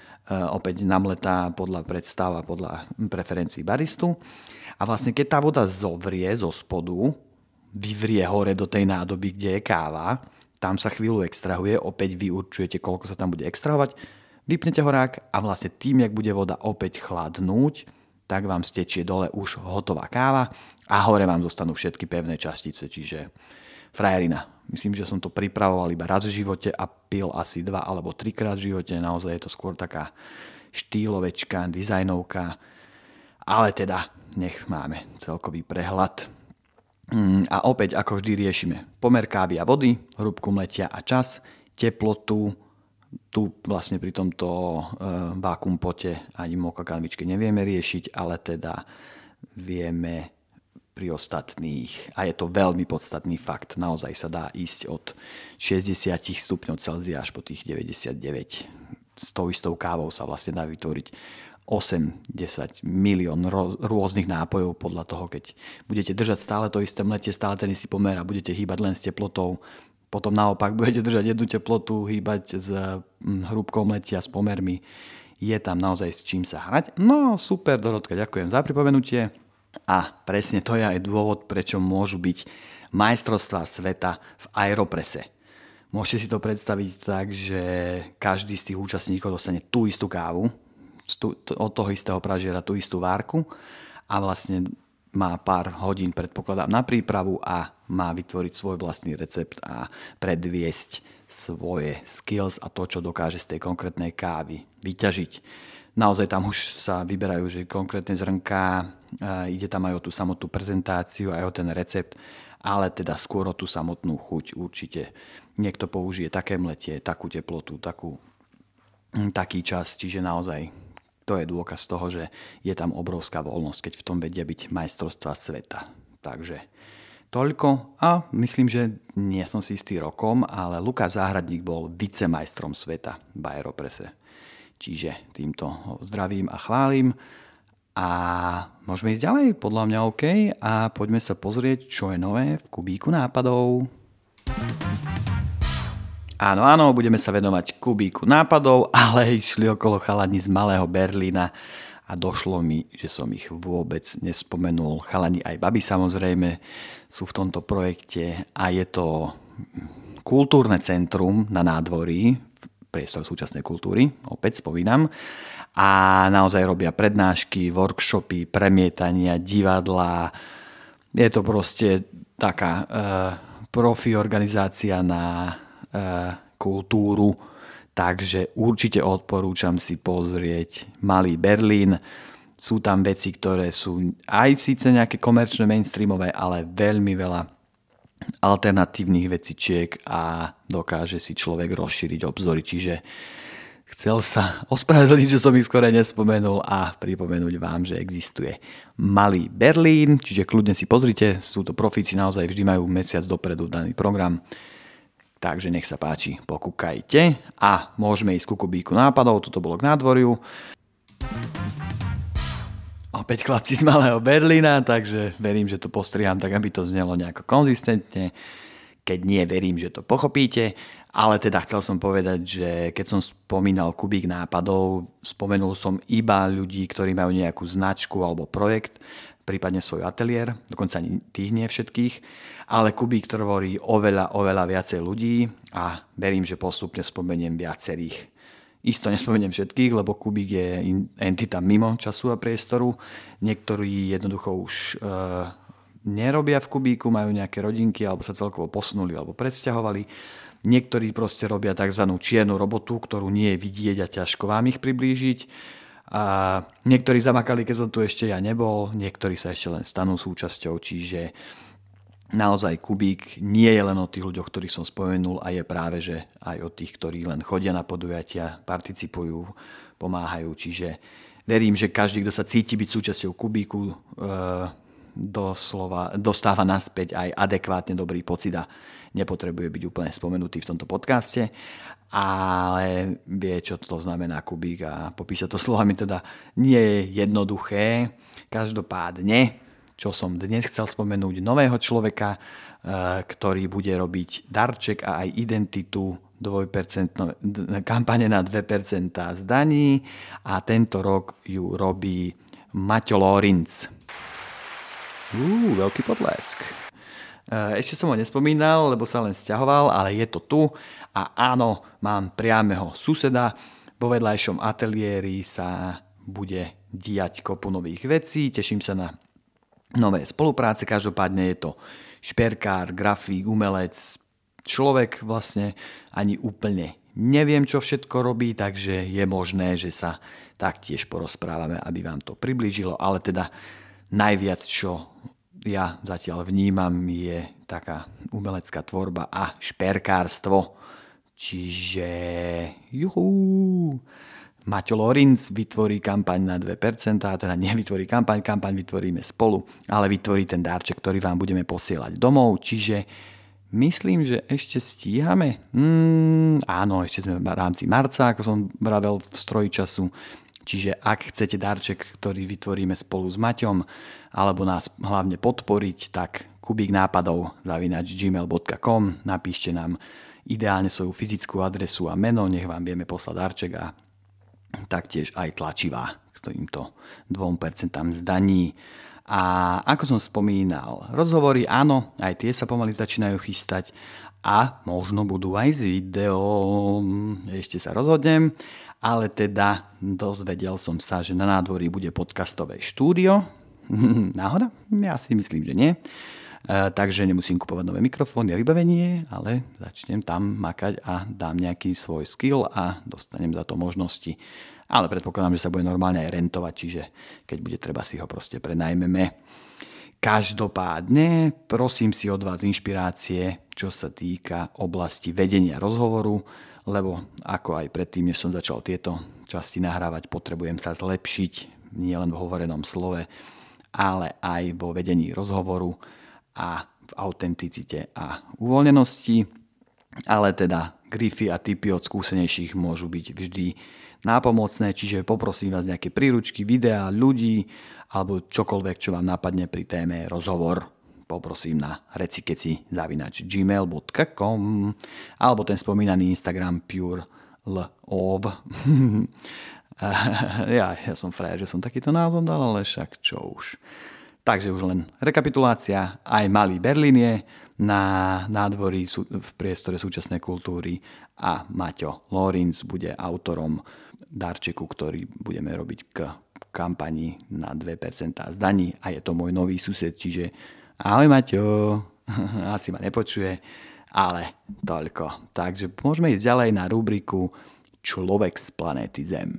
Opäť namletá podľa predstav a podľa preferencií baristu. A vlastne keď tá voda zovrie zo spodu, vyvrie hore do tej nádoby, kde je káva, tam sa chvíľu extrahuje, opäť vy určujete, koľko sa tam bude extrahovať, vypnete horák a vlastne tým, jak bude voda opäť chladnúť, tak vám stečie dole už hotová káva a hore vám zostanú všetky pevné častice, čiže frajerina. Myslím, že som to pripravoval iba raz v živote a pil asi 2 alebo 3 krát v živote, naozaj je to skôr taká štýlovečka, dizajnovka, ale teda nech máme celkový prehľad. A opäť, ako vždy, riešime pomer kávy a vody, hrúbku mletia a čas, teplotu. Tu vlastne pri tomto Vacuum Pote ani Moka kanvičke nevieme riešiť, ale teda vieme pri ostatných. A je to veľmi podstatný fakt. Naozaj sa dá ísť od 60 stupňov Celzia až po tých 99. S tou istou kávou sa vlastne dá vytvoriť 8-10 milión rôznych nápojov podľa toho, keď budete držať stále to isté mletie, stále ten istý pomer a budete hýbať len s teplotou. Potom naopak budete držať jednu teplotu, hýbať s hrúbkou mletia, s pomermi. Je tam naozaj s čím sa hrať. No super, Dorotka, ďakujem za pripomenutie. A presne to je aj dôvod, prečo môžu byť majstrovstvá sveta v Aeropresse. Môžete si to predstaviť tak, že každý z tých účastníkov dostane tú istú kávu, od toho istého pražiera tú istú várku a vlastne má pár hodín, predpokladám, na prípravu a má vytvoriť svoj vlastný recept a predviesť svoje skills a to, čo dokáže z tej konkrétnej kávy vyťažiť. Naozaj tam už sa vyberajú, že konkrétne zrnká, ide tam aj o tú samotnú prezentáciu, aj o ten recept, ale teda skôr o tú samotnú chuť určite. Niekto použije také mletie, takú teplotu, taký čas, čiže naozaj to je dôkaz toho, že je tam obrovská voľnosť, keď v tom vedia byť majstrovstvá sveta. Takže toľko a myslím, že nie som si istý rokom, ale Lukáš Záhradník bol vicemajstrom sveta v Aeropresse. Čiže týmto ho zdravím a chválim. A môžeme ísť ďalej, podľa mňa OK. A poďme sa pozrieť, čo je nové v kubíku nápadov. Áno, budeme sa venovať kubíku nápadov, ale išli okolo chalani z Malého Berlína a došlo mi, že som ich vôbec nespomenul. Chalani aj babi samozrejme sú v tomto projekte a je to kultúrne centrum na nádvorí, priestor súčasnej kultúry, opäť spomínam, a naozaj robia prednášky, workshopy, premietania, divadlá. Je to proste taká profi organizácia na kultúru, takže určite odporúčam si pozrieť Malý Berlín. Sú tam veci, ktoré sú aj síce nejaké komerčné, mainstreamové, ale veľmi veľa alternatívnych vecičiek a dokáže si človek rozšíriť obzory, čiže chcel sa ospravedlniť, že som ich skoro nespomenul a pripomenúť vám, že existuje Malý Berlín, čiže kľudne si pozrite, sú to profíci, naozaj vždy majú mesiac dopredu daný program. Takže nech sa páči, pokúkajte a môžeme ísť ku kubíku nápadov, toto bolo k nádvoriu. Opäť chlapci z Malého Berlína, takže verím, že to postriham tak, aby to znelo nejako konzistentne. Keď nie, verím, že to pochopíte. Ale teda chcel som povedať, že keď som spomínal kubík nápadov, spomenul som iba ľudí, ktorí majú nejakú značku alebo projekt, prípadne svoj ateliér, dokonca ani tých nie všetkých, ale kubík tvorí oveľa viacej ľudí a verím, že postupne spomeniem viacerých. Isto nespomeniem všetkých, lebo kubík je entita mimo času a priestoru. Niektorí jednoducho už nerobia v kubíku, majú nejaké rodinky alebo sa celkovo posunuli alebo presťahovali. Niektorí proste robia tzv. Čiernu robotu, ktorú nie je vidieť a ťažko vám ich priblížiť. A niektorí zamakali, keď som tu ešte ja nebol, niektorí sa ešte len stanú súčasťou, čiže naozaj kubík nie je len o tých ľuďoch, ktorých som spomenul a je práve, že aj o tých, ktorí len chodia na podujatia, participujú, pomáhajú, čiže verím, že každý, kto sa cíti byť súčasťou kubíku, doslova dostáva naspäť aj adekvátne dobrý pocit a nepotrebuje byť úplne spomenutý v tomto podcaste, ale vie, čo to znamená kubík a popísať to slovami teda nie je jednoduché. Každopádne, čo som dnes chcel spomenúť, nového človeka, ktorý bude robiť darček a aj identitu 2% kampane na 2% z daní a tento rok ju robí Maťo Lorinc. Veľký potlesk. Ešte som ho nespomínal, lebo sa len sťahoval, ale je to tu a áno, mám priameho suseda. Vo vedľajšom ateliéri sa bude diať kopu nových vecí, teším sa na nové spolupráce, každopádne je to šperkár, grafík, umelec, človek vlastne ani úplne neviem, čo všetko robí, takže je možné, že sa taktiež porozprávame, aby vám to priblížilo, ale teda najviac, čo ja zatiaľ vnímam, je taká umelecká tvorba a šperkárstvo. Čiže Maťo Lorinc vytvorí kampaň na 2%, teda nevytvorí kampaň vytvoríme spolu, ale vytvorí ten darček, ktorý vám budeme posielať domov, čiže myslím, že ešte stíhame. Áno, ešte sme v rámci marca, ako som vravel v stroji času, Čiže ak chcete darček, ktorý vytvoríme spolu s Maťom, alebo nás hlavne podporiť, tak kubiknápadov@gmail.com, napíšte nám ideálne svoju fyzickú adresu a meno, nech vám vieme poslať darček a taktiež aj tlačivá k týmto 2% zdaní. A ako som spomínal, rozhovory, áno, aj tie sa pomaly začínajú chystať a možno budú aj s videom, ešte sa rozhodnem. Ale teda dozvedel som sa, že na nádvorí bude podcastové štúdio. Náhoda? Ja si myslím, že nie. Takže nemusím kupovať nové mikrofóny a vybavenie, ale začnem tam makať a dám nejaký svoj skill a dostanem za to možnosti. Ale predpokladám, že sa bude normálne aj rentovať, čiže keď bude treba, si ho proste prenajmeme. Každopádne prosím si od vás inšpirácie, čo sa týka oblasti vedenia rozhovoru, lebo ako aj predtým, než som začal tieto časti nahrávať, potrebujem sa zlepšiť nielen v hovorenom slove, ale aj vo vedení rozhovoru a v autenticite a uvoľnenosti. Ale teda grify a tipy od skúsenejších môžu byť vždy nápomocné, čiže poprosím vás nejaké príručky, videá, ľudí alebo čokoľvek, čo vám napadne pri téme rozhovor. Poprosím na recikeci@gmail.com alebo ten spomínaný Instagram purelov. ja som frajer, že som takýto názov dal, ale však čo už. Takže už len rekapitulácia. Aj Malý Berlín je na nádvorí v priestore súčasnej kultúry a Maťo Lorinc bude autorom darčeku, ktorý budeme robiť k kampani na 2% zdaní a je to môj nový sused, čiže ahoj Maťo, asi ma nepočuje, ale toľko. Takže môžeme ísť ďalej na rubriku Človek z planéty Zem.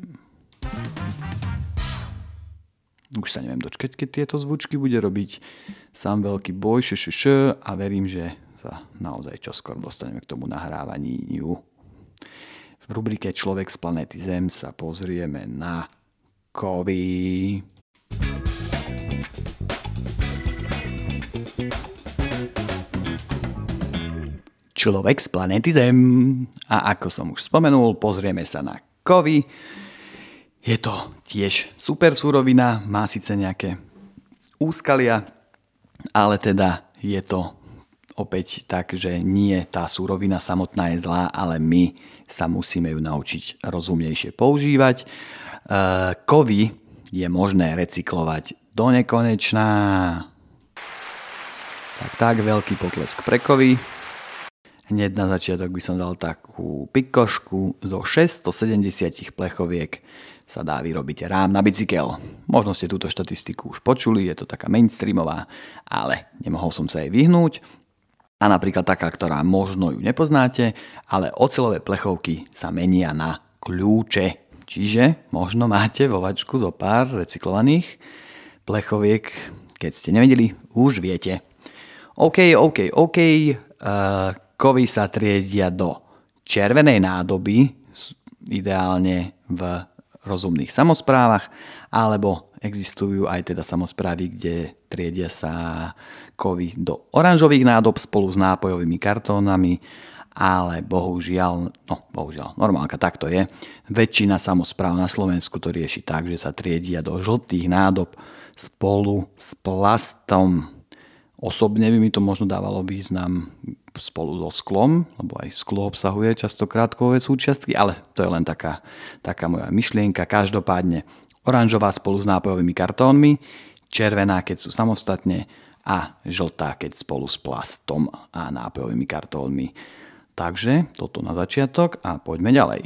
Už sa neviem dočkať, keď tieto zvučky bude robiť sám veľký boj a verím, že sa naozaj čoskoro dostaneme k tomu nahrávaniu. V rubrike Človek z planéty Zem sa pozrieme na kovy. Človek z planéty Zem. A ako som už spomenul, pozrieme sa na kovy. Je to tiež super surovina, má síce nejaké úskalia, ale teda je to opäť tak, že nie tá surovina samotná je zlá, ale my sa musíme ju naučiť rozumnejšie používať. Kovy je možné recyklovať do nekonečná. Tak, veľký potlesk pre kovy. Hneď na začiatok by som dal takú pikošku. Zo 670 plechoviek sa dá vyrobiť rám na bicykel. Možno ste túto štatistiku už počuli, je to taká mainstreamová, ale nemohol som sa jej vyhnúť. A napríklad taká, ktorá možno ju nepoznáte, ale oceľové plechovky sa menia na kľúče. Čiže možno máte vo vačku zo pár recyklovaných plechoviek. Keď ste nevedeli, už viete. OK. Kovy sa triedia do červenej nádoby, ideálne v rozumných samosprávach, alebo existujú aj teda samosprávy, kde triedia sa kovy do oranžových nádob spolu s nápojovými kartónami, ale bohužiaľ, normálka takto je. Väčšina samospráv na Slovensku to rieši tak, že sa triedia do žltých nádob spolu s plastom. Osobne by mi to možno dávalo význam spolu so sklom, lebo aj sklo obsahuje častokrát kovové súčiastky, ale to je len taká moja myšlienka. Každopádne oranžová spolu s nápojovými kartónmi, červená, keď sú samostatne a žltá, keď spolu s plastom a nápojovými kartónmi. Takže toto na začiatok a poďme ďalej.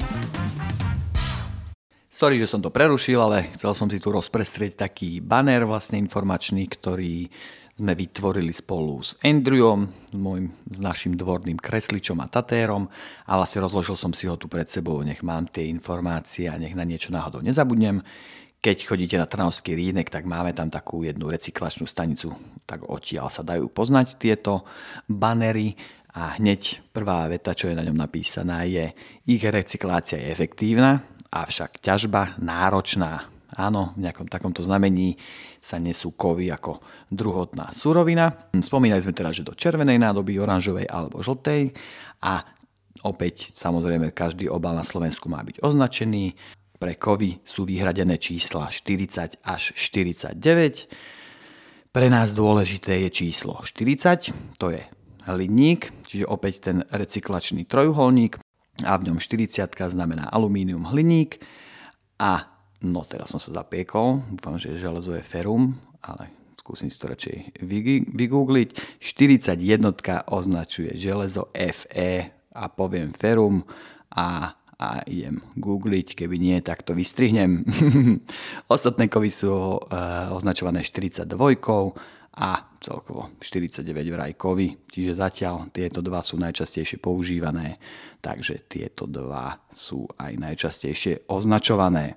Sorry, že som to prerušil, ale chcel som si tu rozprestrieť taký banner vlastne informačný, ktorý sme vytvorili spolu s Andrewom, s našim dvorným kresličom a tatérom a vlastne rozložil som si ho tu pred sebou, nech mám tie informácie a nech na niečo náhodou nezabudnem. Keď chodíte na Trnavský Rýnek, tak máme tam takú jednu recyklačnú stanicu, tak odtiaľ sa dajú poznať tieto banery a hneď prvá veta, čo je na ňom napísaná, je: ich recyklácia je efektívna, avšak ťažba náročná. Áno, v nejakom takomto znamení sa nesú kovy ako druhotná surovina. Spomínali sme teda, že do červenej nádoby, oranžovej alebo žltej a opäť samozrejme každý obal na Slovensku má byť označený. Pre kovy sú vyhradené čísla 40 až 49. Pre nás dôležité je číslo 40, to je hliník, čiže opäť ten recyklačný trojuholník a v ňom 40 znamená alumínium, hliník a no teraz som sa zapiekol, dúfam, že železo je ferum, ale skúsim si to radšej vygoogliť. 41 označuje železo Fe a poviem ferum a idem googliť, keby nie, tak to vystrihnem. Ostatné kovy sú označované 42 a celkovo 49 vraj kovy, čiže zatiaľ tieto dva sú najčastejšie používané, takže tieto dva sú aj najčastejšie označované.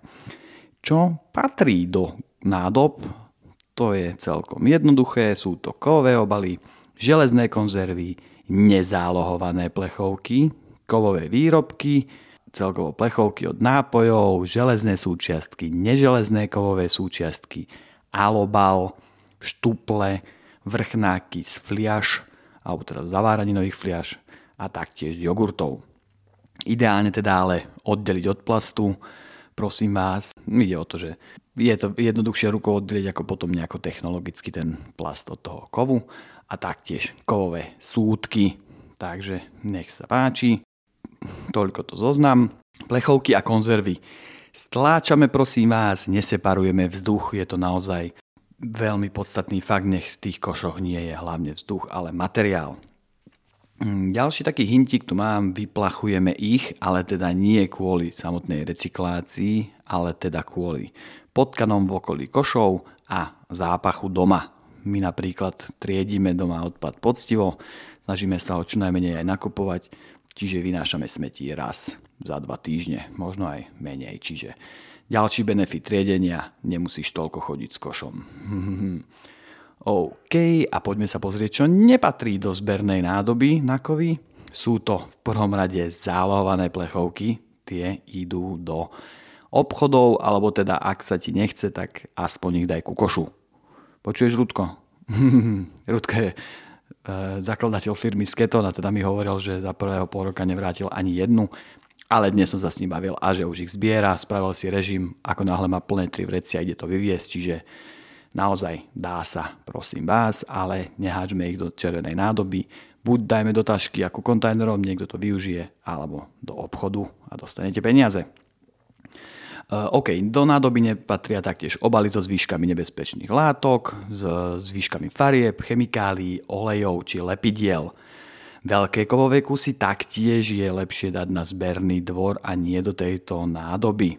Čo patrí do nádob, to je celkom jednoduché, sú to kovové obaly, železné konzervy, nezálohované plechovky, kovové výrobky, celkovo plechovky od nápojov, železné súčiastky, neželezné kovové súčiastky, alobal, štuple, vrchnáky z fliaš, alebo teda zaváraninových fliaš a taktiež z jogurtov. Ideálne teda ale oddeliť od plastu, prosím vás, ide o to, že je to jednoduchšie rukou oddeliť ako potom nejako technologicky ten plast od toho kovu a taktiež kovové súdky, takže nech sa páči. Toľko to zoznam. Plechovky a konzervy stláčame, prosím vás, neseparujeme vzduch, je to naozaj veľmi podstatný fakt, nech v tých košoch nie je hlavne vzduch, ale materiál. Ďalší taký hintík tu mám, vyplachujeme ich, ale teda nie kvôli samotnej recyklácii, ale teda kvôli potkanom v okolí košov a zápachu doma. My napríklad triedime doma odpad poctivo, snažíme sa ho čo najmenej aj nakupovať, čiže vynášame smetí raz za 2 týždne, možno aj menej. Čiže ďalší benefit triedenia, nemusíš toľko chodiť s košom. OK, a poďme sa pozrieť, čo nepatrí do zbernej nádoby na kovy. Sú to v prvom rade zálohované plechovky, tie idú do obchodov, alebo teda ak sa ti nechce, tak aspoň ich daj ku košu. Počuješ, Rudko? Rudko je zakladateľ firmy Sketon a teda mi hovoril, že za prvého pol roka nevrátil ani jednu, ale dnes som sa s ním bavil a že už ich zbiera, spravil si režim, ako náhle má plné 3 vrecia, ide to vyviesť, čiže naozaj dá sa, prosím vás, ale neháčme ich do červenej nádoby, buď dajme do tašky ako kontajnerom, niekto to využije, alebo do obchodu a dostanete peniaze. OK, do nádoby nepatria taktiež obaly so zvýškami nebezpečných látok, s zvýškami farieb, chemikálií, olejov či lepidiel. Veľké kovové kusy taktiež je lepšie dať na zberný dvor a nie do tejto nádoby.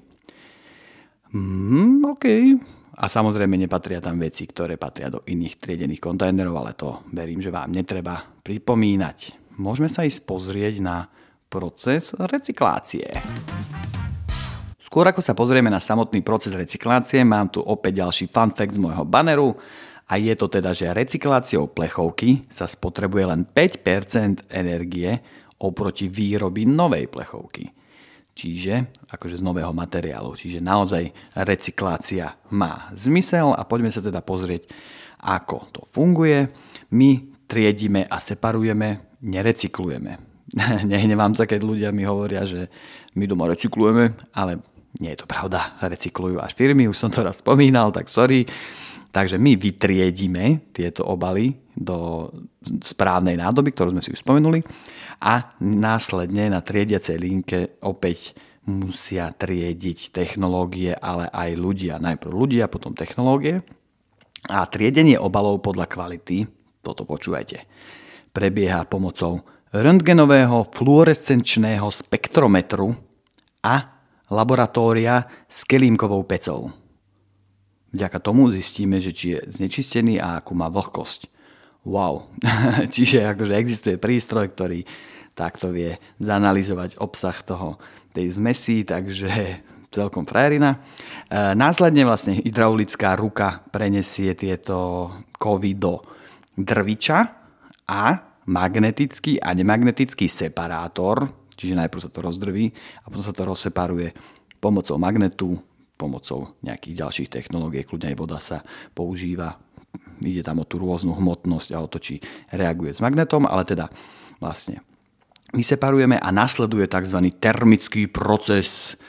OK. A samozrejme nepatria tam veci, ktoré patria do iných triedených kontajnerov, ale to verím, že vám netreba pripomínať. Môžeme sa ísť pozrieť na proces recyklácie. Skôr ako sa pozrieme na samotný proces recyklácie, mám tu opäť ďalší fun fact z môjho banneru a je to teda, že recykláciou plechovky sa spotrebuje len 5% energie oproti výroby novej plechovky. Čiže akože z nového materiálu. Čiže naozaj recyklácia má zmysel a poďme sa teda pozrieť, ako to funguje. My triedime a separujeme, nerecyklujeme. Nehnevám sa, keď ľudia mi hovoria, že my doma recyklujeme, ale nie je to pravda, recyklujú až firmy, už som to raz spomínal, tak sorry. Takže my vytriedime tieto obaly do správnej nádoby, ktorú sme si už spomenuli a následne na triediacej linke opäť musia triediť technológie, ale aj ľudia. Najprv ľudia, potom technológie. A triedenie obalov podľa kvality, toto počúvajte, prebieha pomocou röntgenového fluorescenčného spektrometru a laboratória s kelímkovou pecou. Vďaka tomu zistíme, že či je znečistený a akú má vlhkosť. Wow. Čiže akože existuje prístroj, ktorý takto vie zanalyzovať obsah tej zmesi, takže celkom frajerina. Následne vlastne hydraulická ruka prenesie tieto kovy do drviča a magnetický a nemagnetický separátor, čiže najprv sa to rozdrví a potom sa to rozseparuje pomocou magnetu, pomocou nejakých ďalších technológií, kľudne aj voda sa používa. Ide tam o tú rôznu hmotnosť a o to, či reaguje s magnetom, ale teda vlastne my separujeme a nasleduje tzv. Termický proces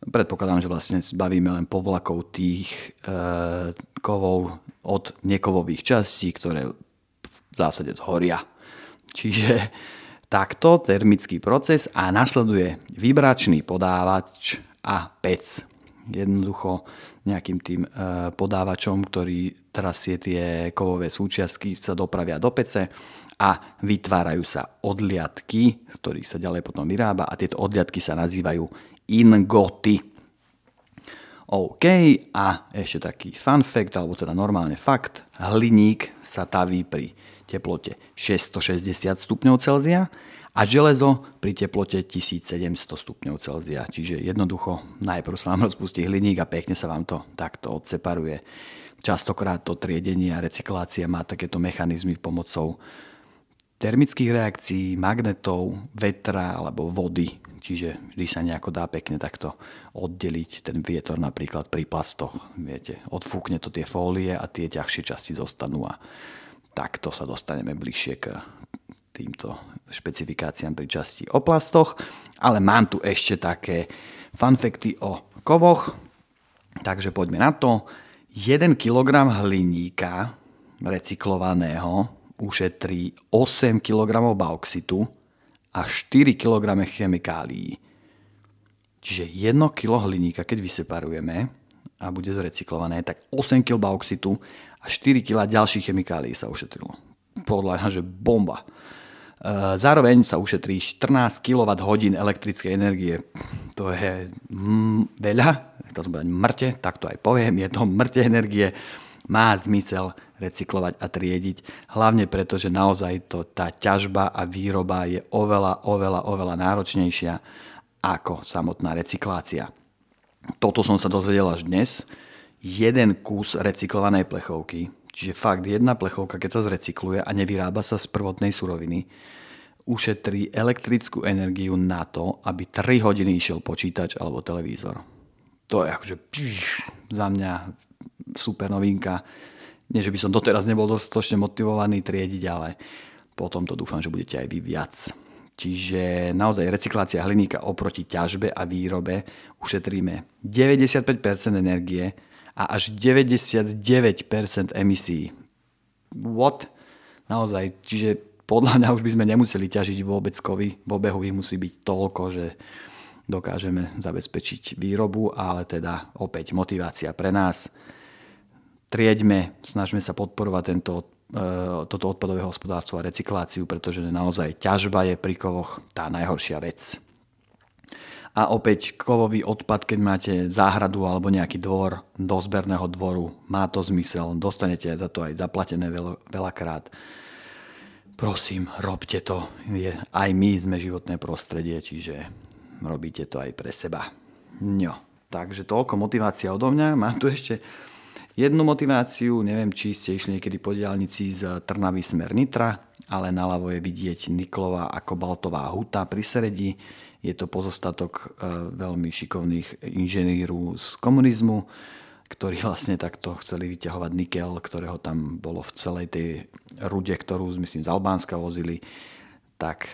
Predpokladám, že vlastne zbavíme len povlakov tých kovov od nekovových častí, ktoré v zásade zhoria. Čiže takto termický proces a nasleduje vibračný podávač a pec. Jednoducho nejakým tým podávačom, ktorý trasie tie kovové súčiastky, sa dopravia do pece a vytvárajú sa odliatky, z ktorých sa ďalej potom vyrába a tieto odliatky sa nazývajú ingoty. OK, a ešte taký fun fact, alebo teda normálne fakt, hliník sa taví pri teplote 660 stupňov Celzia a železo pri teplote 1700 stupňov Celzia. Čiže jednoducho najprv sa vám rozpustí hliník a pekne sa vám to takto odseparuje. Častokrát to triedenie a recyklácia má takéto mechanizmy pomocou termických reakcií, magnetov, vetra alebo vody. Čiže vždy sa nejako dá pekne takto oddeliť ten vietor napríklad pri plastoch. Viete, odfúkne to tie fólie a tie ťažšie časti zostanú a takto sa dostaneme bližšie k týmto špecifikáciám pri časti o plastoch. Ale mám tu ešte také funfacty o kovoch, takže poďme na to. 1 kg hliníka recyklovaného ušetrí 8 kg bauxitu a 4 kg chemikálií. Čiže 1 kg hliníka, keď vyseparujeme a bude zrecyklované, tak 8 kg bauxitu a 4 kg ďalších chemikálií sa ušetrilo. Podľa mňa, že bomba. Zároveň sa ušetrí 14 kWh elektrickej energie. To je veľa, to som povedať mŕte, tak to aj poviem, je to mŕte energie. Má zmysel recyklovať a triediť, hlavne preto, že naozaj tá ťažba a výroba je oveľa náročnejšia ako samotná recyklácia. Toto som sa dozvedel až dnes. 1 kus recyklovanej plechovky, čiže fakt jedna plechovka, keď sa zrecykluje a nevyrába sa z prvotnej suroviny, ušetrí elektrickú energiu na to, aby 3 hodiny išiel počítač alebo televízor. To je akože za mňa super novinka. Nie, že by som doteraz nebol dostatočne motivovaný triediť, ale potom to dúfam, že budete aj vy viac. Čiže naozaj recyklácia hliníka oproti ťažbe a výrobe ušetríme 95% energie a až 99% emisí. What? Naozaj, čiže podľa mňa už by sme nemuseli ťažiť vôbec kovy. V obehu ich musí byť toľko, že dokážeme zabezpečiť výrobu, ale teda opäť motivácia pre nás. Trieďme, snažme sa podporovať toto odpadové hospodárstvo a recykláciu, pretože naozaj ťažba je pri kovoch tá najhoršia vec. A opäť kovový odpad, keď máte záhradu alebo nejaký dvor do zberného dvoru, má to zmysel, dostanete za to aj zaplatené veľakrát. Prosím, robte to. Aj my sme životné prostredie, čiže robíte to aj pre seba. No, takže toľko motivácia odo mňa. Mám tu ešte jednu motiváciu, neviem, či ste išli niekedy po diaľnici z Trnavy smer Nitra, ale naľavo je vidieť niklová a kobaltová huta pri Seredi. Je to pozostatok veľmi šikovných inžinierov z komunizmu, ktorí vlastne takto chceli vyťahovať nikel, ktorého tam bolo v celej tej rude, ktorú myslím z Albánska vozili, tak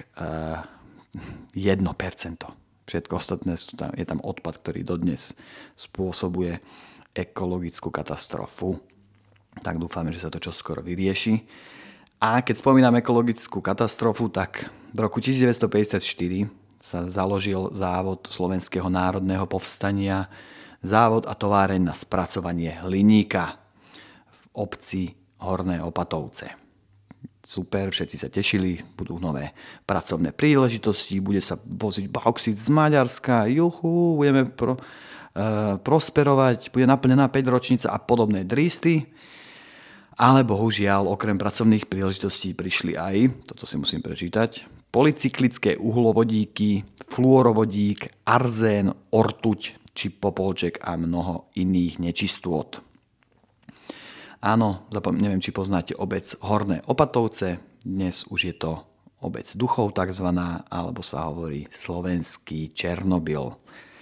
1%. Všetko ostatné je tam odpad, ktorý dodnes spôsobuje ekologickú katastrofu. Tak dúfame, že sa to čoskoro vyrieši. A keď spomínam ekologickú katastrofu, tak v roku 1954 sa založil závod Slovenského národného povstania, závod a továreň na spracovanie hliníka v obci Horné Opatovce. Super, všetci sa tešili, budú nové pracovné príležitosti, bude sa voziť bauxit z Maďarska, budeme prosperovať, bude naplnená 5-ročnica a podobné dristy. Ale bohužiaľ, okrem pracovných príležitostí prišli aj, toto si musím prečítať, polycyklické uhlovodíky, fluorovodík, arzén, ortuť či popolček a mnoho iných nečistôt. Áno, neviem, či poznáte obec Horné Opatovce, dnes už je to obec duchov takzvaná, alebo sa hovorí slovenský Černobyl.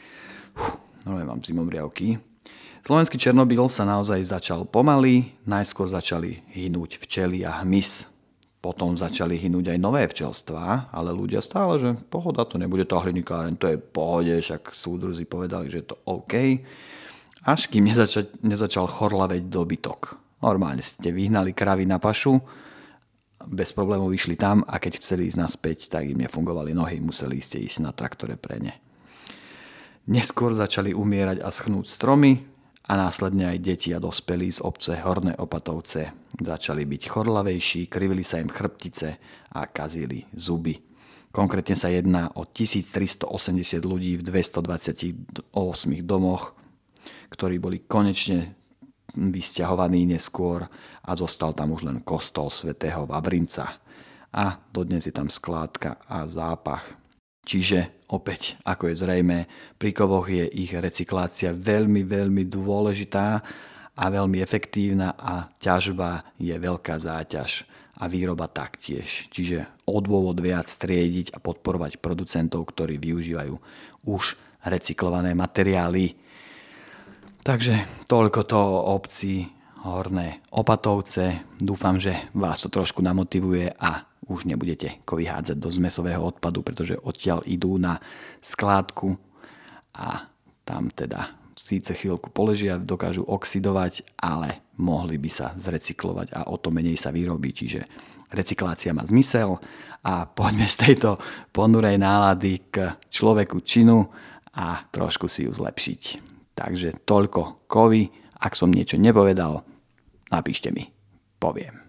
Mám zimomriavky. Slovenský Černobyl sa naozaj začal pomaly, najskôr začali hynúť včely a hmyz. Potom začali hynúť aj nové včelstvá, ale ľudia stále, že pohoda, to nebude tá hliníkáreň, to je v pohode, však súdruzi povedali, že je to OK. Až kým nezačal chorlaveť dobytok. Normálne ste vyhnali kravy na pašu, bez problémov vyšli tam a keď chceli ísť naspäť, tak im nefungovali nohy, museli ste ísť na traktore pre ne. Neskôr začali umierať a schnúť stromy, a následne aj deti a dospelí z obce Horné Opatovce začali byť chorlavejší, krivili sa im chrbtice a kazili zuby. Konkrétne sa jedná o 1380 ľudí v 228 domoch, ktorí boli konečne vysťahovaní neskôr a zostal tam už len kostol svätého Vavrinca. A dodnes je tam skládka a zápach. Čiže opäť, ako je zrejmé, pri kovoch je ich recyklácia veľmi, veľmi dôležitá a veľmi efektívna a ťažba je veľká záťaž a výroba taktiež. Čiže o dôvod viac triediť a podporovať producentov, ktorí využívajú už recyklované materiály. Takže toľko to o obci Horné Opatovce. Dúfam, že vás to trošku namotivuje a už nebudete kovy hádzať do zmesového odpadu, pretože odtiaľ idú na skládku a tam teda síce chvíľku poležia, dokážu oxidovať, ale mohli by sa zrecyklovať a o to menej sa vyrobí. Čiže recyklácia má zmysel a poďme z tejto ponurej nálady k človeku činu a trošku si ju zlepšiť. Takže toľko kovy. Ak som niečo nepovedal, napíšte mi, poviem.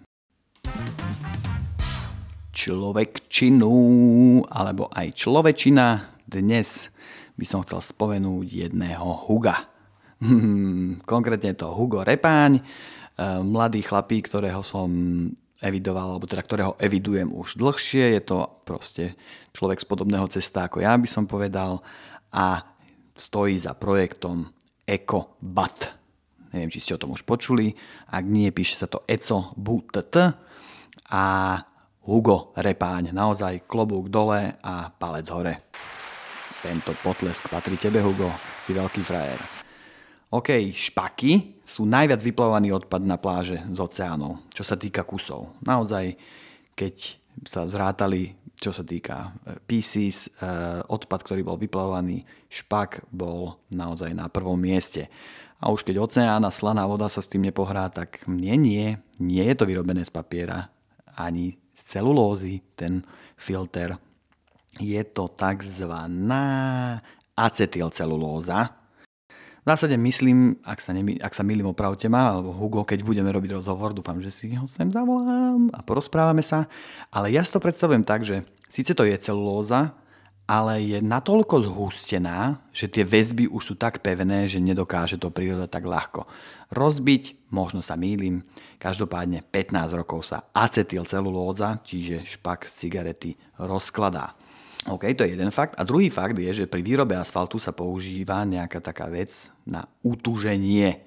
Človek činu, alebo aj človečina. Dnes by som chcel spomenúť jedného Huga. Konkrétne to Hugo Repáň, mladý chlapík, ktorého som evidoval, alebo teda ktorého evidujem už dlhšie. Je to proste človek z podobného cesta, ako ja by som povedal, a stojí za projektom EcoBat. Neviem, či ste o tom už počuli. Ak nie, píše sa to EcoBat a Hugo Repáň, naozaj klobúk dole a palec hore. Tento potlesk patrí tebe, Hugo, si veľký frajer. OK, špaky sú najviac vyplavovaný odpad na pláže z oceánov, čo sa týka kusov. Naozaj, keď sa zrátali, čo sa týka pieces, odpad, ktorý bol vyplavovaný, špak bol naozaj na prvom mieste. A už keď oceán a slaná voda sa s tým nepohrá, tak nie je to vyrobené z papiera ani celulózy, ten filter. Je to takzvaná acetylcelulóza. V zásade myslím, ak sa mýlim, opravte ma, alebo Hugo, keď budeme robiť rozhovor, dúfam, že si ho sem zavolám a porozprávame sa. Ale ja si to predstavujem tak, že síce to je celulóza, ale je natoľko zhustená, že tie väzby už sú tak pevné, že nedokáže to príroda tak ľahko rozbiť. Možno sa mýlim. Každopádne 15 rokov sa acetylcelulóza, čiže špak z cigarety, rozkladá. OK, to je jeden fakt. A druhý fakt je, že pri výrobe asfaltu sa používa nejaká taká vec na utuženie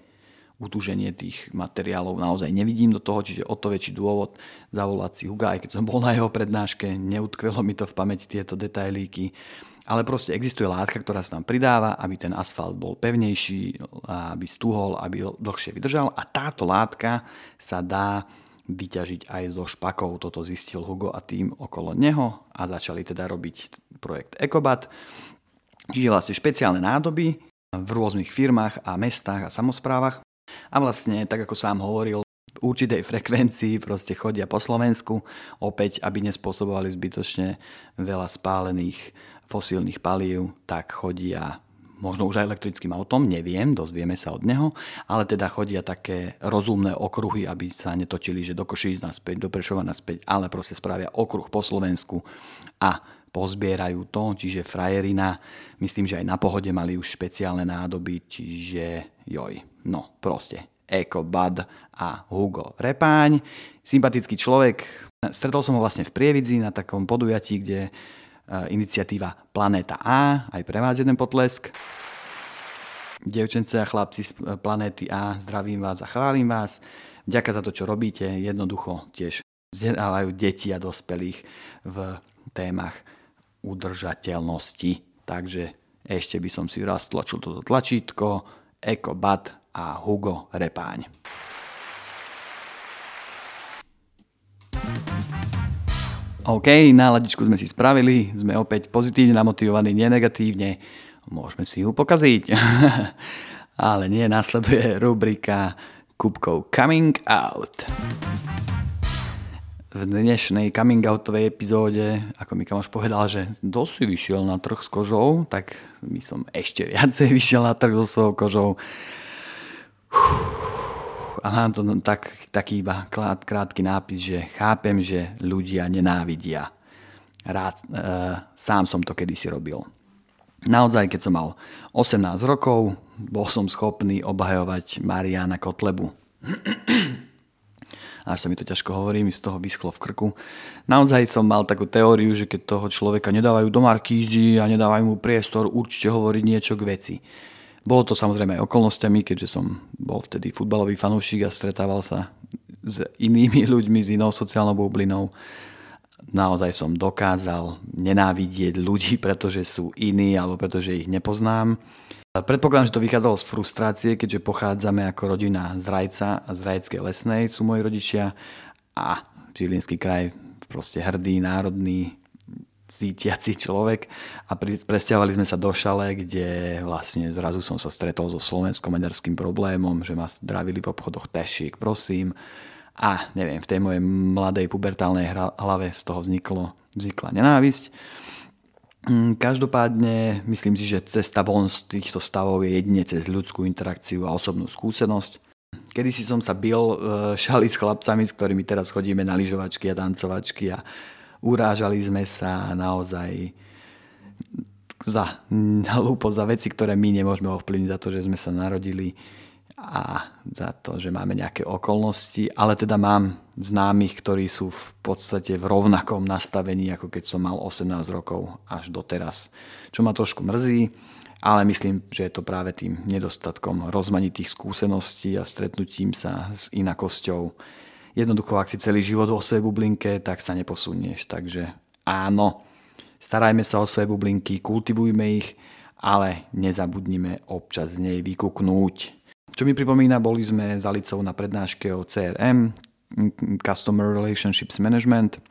tých materiálov. Naozaj nevidím do toho, čiže o to väčší dôvod zavolať si Huga, aj keď som bol na jeho prednáške, neutkvelo mi to v pamäti tieto detailíky. Ale proste existuje látka, ktorá sa tam pridáva, aby ten asfalt bol pevnejší, aby stuhol, aby dlhšie vydržal. A táto látka sa dá vyťažiť aj zo špakov. Toto zistil Hugo a tým okolo neho a začali teda robiť projekt EcoBat. Čiže vlastne špeciálne nádoby v rôznych firmách a mestách a samosprávach. A vlastne, tak ako sám hovoril, v určitej frekvencii proste chodia po Slovensku, opäť, aby nespôsobovali zbytočne veľa spálených fosílnych palív, tak chodia možno už aj elektrickým autom, neviem, dozvieme sa od neho, ale teda chodia také rozumné okruhy, aby sa netočili, že do Košíc naspäť, do Prešova naspäť, ale proste spravia okruh po Slovensku a pozbierajú to, čiže frajerina. Myslím, že aj na Pohode mali už špeciálne nádoby, čiže no proste EcoBat a Hugo Repáň. Sympatický človek. Stretol som ho vlastne v Prievidzi na takom podujatí, kde iniciatíva Planéta A, aj pre vás jeden potlesk. Dievčence a chlapci z Planéty A, zdravím vás a chválim vás. Vďaka za to, čo robíte. Jednoducho tiež vzdelávajú deti a dospelých v témach udržateľnosti. Takže ešte by som si raz tlačil toto tlačítko EcoBat a Hugo Repáň. OK, náladičku sme si spravili, sme opäť pozitívne namotivovaní, nenegatívne. Môžeme si ju pokaziť. Ale nie, nasleduje rubrika Kupkov Coming Out. V dnešnej coming outovej epizóde, ako mi kamoš povedal, že dosť si vyšiel na trh s kožou, tak my som ešte viacej vyšiel na trh so svojou kožou. A mám to taký iba krátky nápis, že chápem, že ľudia nenávidia. Sám som to kedysi robil. Naozaj, keď som mal 18 rokov, bol som schopný obhajovať Mariána Kotlebu. Až sa mi to ťažko hovorí, mi z toho vyschlo v krku. Naozaj som mal takú teóriu, že keď toho človeka nedávajú do markízy a nedávajú mu priestor, určite hovoriť niečo k veci. Bolo to samozrejme aj okolnostiami, keďže som bol vtedy futbalový fanúšik a stretával sa s inými ľuďmi, s inou sociálnou bublinou. Naozaj som dokázal nenávidieť ľudí, pretože sú iní alebo pretože ich nepoznám. Predpokladám, že to vychádzalo z frustrácie, keďže pochádzame ako rodina z Rajca a z Rajeckej Lesnej sú moji rodičia a Žilinský kraj proste hrdý, národný, cítiaci človek a presťahovali sme sa do Šale, kde vlastne zrazu som sa stretol so slovensko-maďarským problémom, že ma zdravili v obchodoch Tešiek, prosím. A neviem, v tej mojej mladej pubertálnej hlave z toho vznikla nenávisť. Každopádne myslím si, že cesta von z týchto stavov je jedine cez ľudskú interakciu a osobnú skúsenosť. Kedysi som sa bil Šali s chlapcami, s ktorými teraz chodíme na lyžovačky a tancovačky a urážali sme sa naozaj za hlúposť, za veci, ktoré my nemôžeme ovplyvniť, za to, že sme sa narodili a za to, že máme nejaké okolnosti, ale teda mám známych, ktorí sú v podstate v rovnakom nastavení, ako keď som mal 18 rokov až doteraz. Čo ma trošku mrzí, ale myslím, že je to práve tým nedostatkom rozmanitých skúseností a stretnutím sa s inakosťou. Jednoducho, ak si celý život o svojej bublinke, tak sa neposunieš. Takže áno, starajme sa o svoje bublinky, kultivujme ich, ale nezabudnime občas z nej vykuknúť. Čo mi pripomína, boli sme za Alicou na prednáške o CRM, Customer Relationships Management.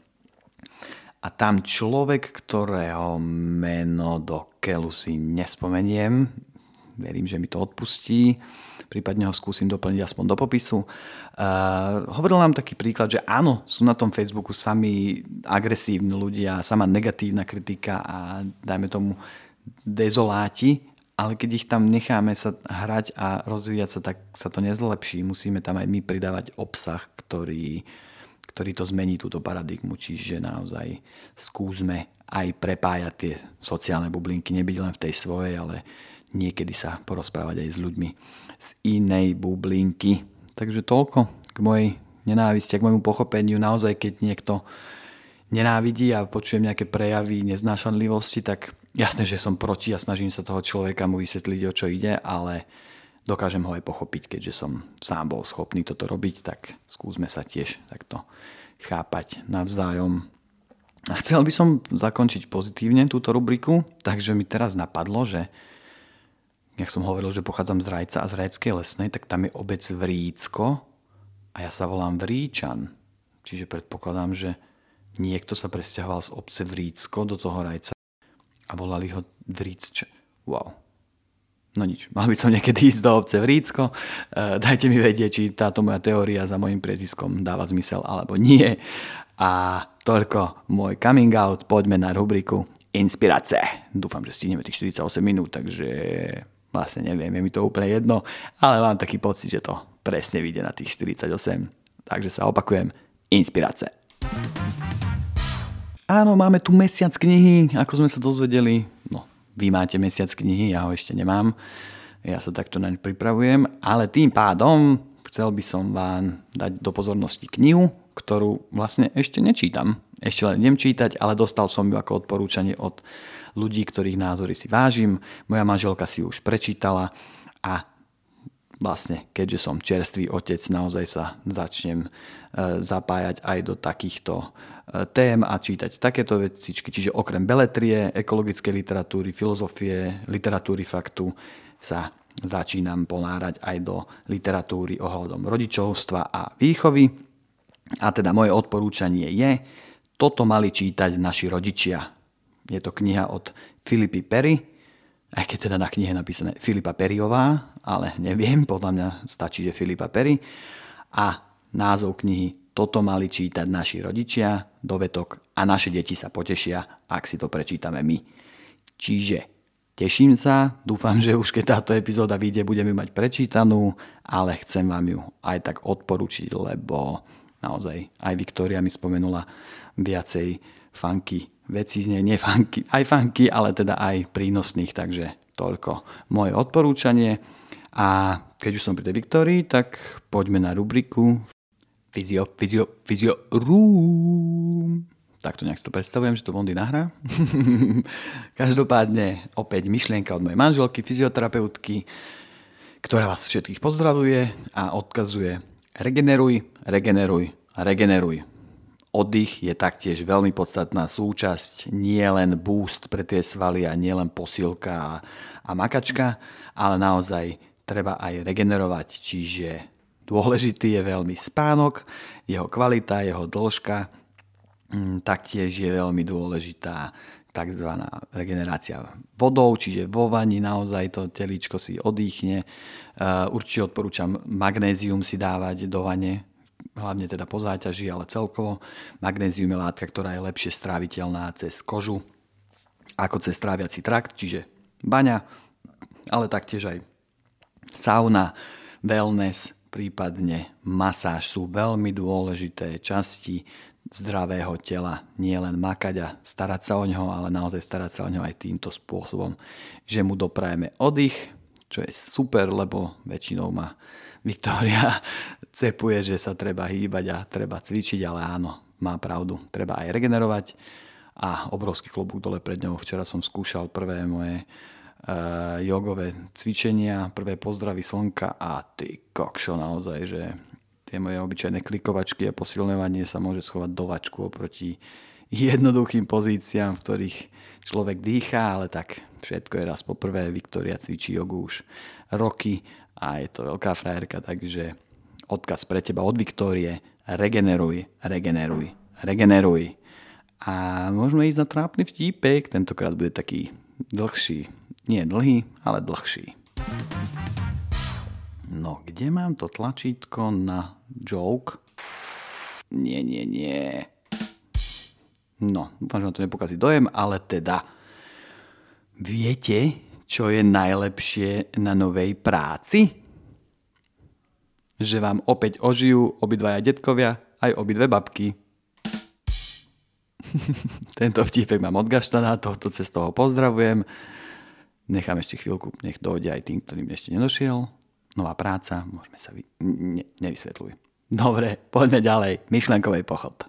A tam človek, ktorého meno do keľu si nespomeniem, verím, že mi to odpustí, prípadne ho skúsim doplniť aspoň do popisu. Hovoril nám taký príklad, že áno, sú na tom Facebooku sami agresívni ľudia, sama negatívna kritika a dajme tomu dezoláti, ale keď ich tam necháme sa hrať a rozvíjať sa, tak sa to nezlepší. Musíme tam aj my pridávať obsah, ktorý to zmení túto paradigmu. Čiže naozaj skúsme aj prepájať tie sociálne bublinky, nebyť len v tej svojej, ale niekedy sa porozprávať aj s ľuďmi z inej bublinky. Takže toľko k mojej nenávisti, k môjmu pochopeniu. Naozaj, keď niekto nenávidí a počujem nejaké prejavy neznášanlivosti, tak jasné, že som proti a snažím sa toho človeka mu vysvetliť, o čo ide, ale dokážem ho aj pochopiť, keďže som sám bol schopný toto robiť, tak skúsme sa tiež takto chápať navzájom. A chcel by som zakončiť pozitívne túto rubriku, takže mi teraz napadlo, že jak som hovoril, že pochádzam z Rajca a z Rajeckej Lesnej, tak tam je obec Vrícko a ja sa volám Vríčan. Čiže predpokladám, že niekto sa presťahoval z obce Vrícko do toho Rajca a volali ho Vrícč. Wow. No nič, mal by som niekedy ísť do obce Vrícko. Dajte mi vedieť, či táto moja teória za mojím priezviskom dáva zmysel alebo nie. A toľko môj coming out. Poďme na rubriku Inspirace. Dúfam, že stihneme tých 48 minút, takže vlastne neviem, je mi to úplne jedno, ale mám taký pocit, že to presne vyjde na tých 48. Takže sa opakujem. Inspirace. Áno, máme tu mesiac knihy, ako sme sa dozvedeli. No, vy máte mesiac knihy, ja ho ešte nemám. Ja sa takto naň pripravujem, ale tým pádom chcel by som vám dať do pozornosti knihu, ktorú vlastne ešte nečítam. Ešte len neviem čítať, ale dostal som ju ako odporúčanie od ľudí, ktorých názory si vážim. Moja manželka si ju už prečítala a vlastne, keďže som čerstvý otec, naozaj sa začnem zapájať aj do takýchto tém a čítať takéto vecičky. Čiže okrem beletrie, ekologickej literatúry, filozofie, literatúry faktu sa začínam ponárať aj do literatúry ohľadom rodičovstva a výchovy. A teda moje odporúčanie je Toto mali čítať naši rodičia. Je to kniha od Philipy Perry, aj keď teda na knihe je napísané Filipa Perryová, ale neviem, podľa mňa stačí, že Filipa Perry. A názov knihy Toto mali čítať naši rodičia, dovetok, a naše deti sa potešia, ak si to prečítame my. Čiže teším sa, dúfam, že už keď táto epizóda vyjde, budeme mať prečítanú, ale chcem vám ju aj tak odporučiť, lebo naozaj aj Viktória mi spomenula viacej funky veci z nej, nie funky, aj funky, ale teda aj prínosných, takže toľko moje odporúčanie. A keď už som pri tej Viktórii, tak poďme na rubriku Physio Room. Takto nejak si to predstavujem, že to Vondy nahrá. Každopádne opäť myšlienka od mojej manželky, fyzioterapeutky, ktorá vás všetkých pozdravuje a odkazuje: regeneruj, regeneruj, regeneruj. Oddych je taktiež veľmi podstatná súčasť, nie len boost pre tie svaly a nie len posilka a makačka, ale naozaj treba aj regenerovať, čiže dôležitý je veľmi spánok, jeho kvalita, jeho dĺžka, taktiež je veľmi dôležitá tzv. Regenerácia vodou, čiže vo vani naozaj to telíčko si oddychne. Určite odporúčam magnézium si dávať do vane, hlavne teda po záťaži, ale celkovo. Magnézium je látka, ktorá je lepšie stráviteľná cez kožu ako cez tráviaci trakt, čiže baňa, ale taktiež aj sauna, wellness, prípadne masáž sú veľmi dôležité časti zdravého tela. Nie len makať a starať sa o ňoho, ale naozaj starať sa o ňoho aj týmto spôsobom, že mu doprajeme oddych, čo je super, lebo väčšinou ma Viktória cepuje, že sa treba hýbať a treba cvičiť, ale áno, má pravdu, treba aj regenerovať a obrovský klobúk dole pred ňou. Včera som skúšal prvé moje jogové cvičenia, prvé pozdravy slnka a ty kokšo, naozaj, že tie moje obyčajné klikovačky a posilňovanie sa môže schovať do vačku oproti jednoduchým pozíciám, v ktorých človek dýchá, ale tak všetko je raz poprvé. Viktória cvičí jogu už roky a je to veľká frajerka, takže odkaz pre teba od Viktórie: regeneruj, regeneruj, regeneruj. A môžeme ísť na trápny vtípek, tentokrát bude taký dlhší. Nie dlhý, ale dlhší. No, kde mám to tlačítko na joke? Nie. No, dúfam, že vám to nepokazí dojem, ale teda viete, čo je najlepšie na novej práci? Že vám opäť ožijú obidvaja detkovia, aj obidve babky. Tento vtípek mám od Gaštana, tohto cez toho pozdravujem. Nechám ešte chvíľku, nech dojde aj tým, ktorým ešte nedošiel. Nová práca, môžeme sa nevysvetľuj. Dobre, poďme ďalej. Myšlenkový pochod.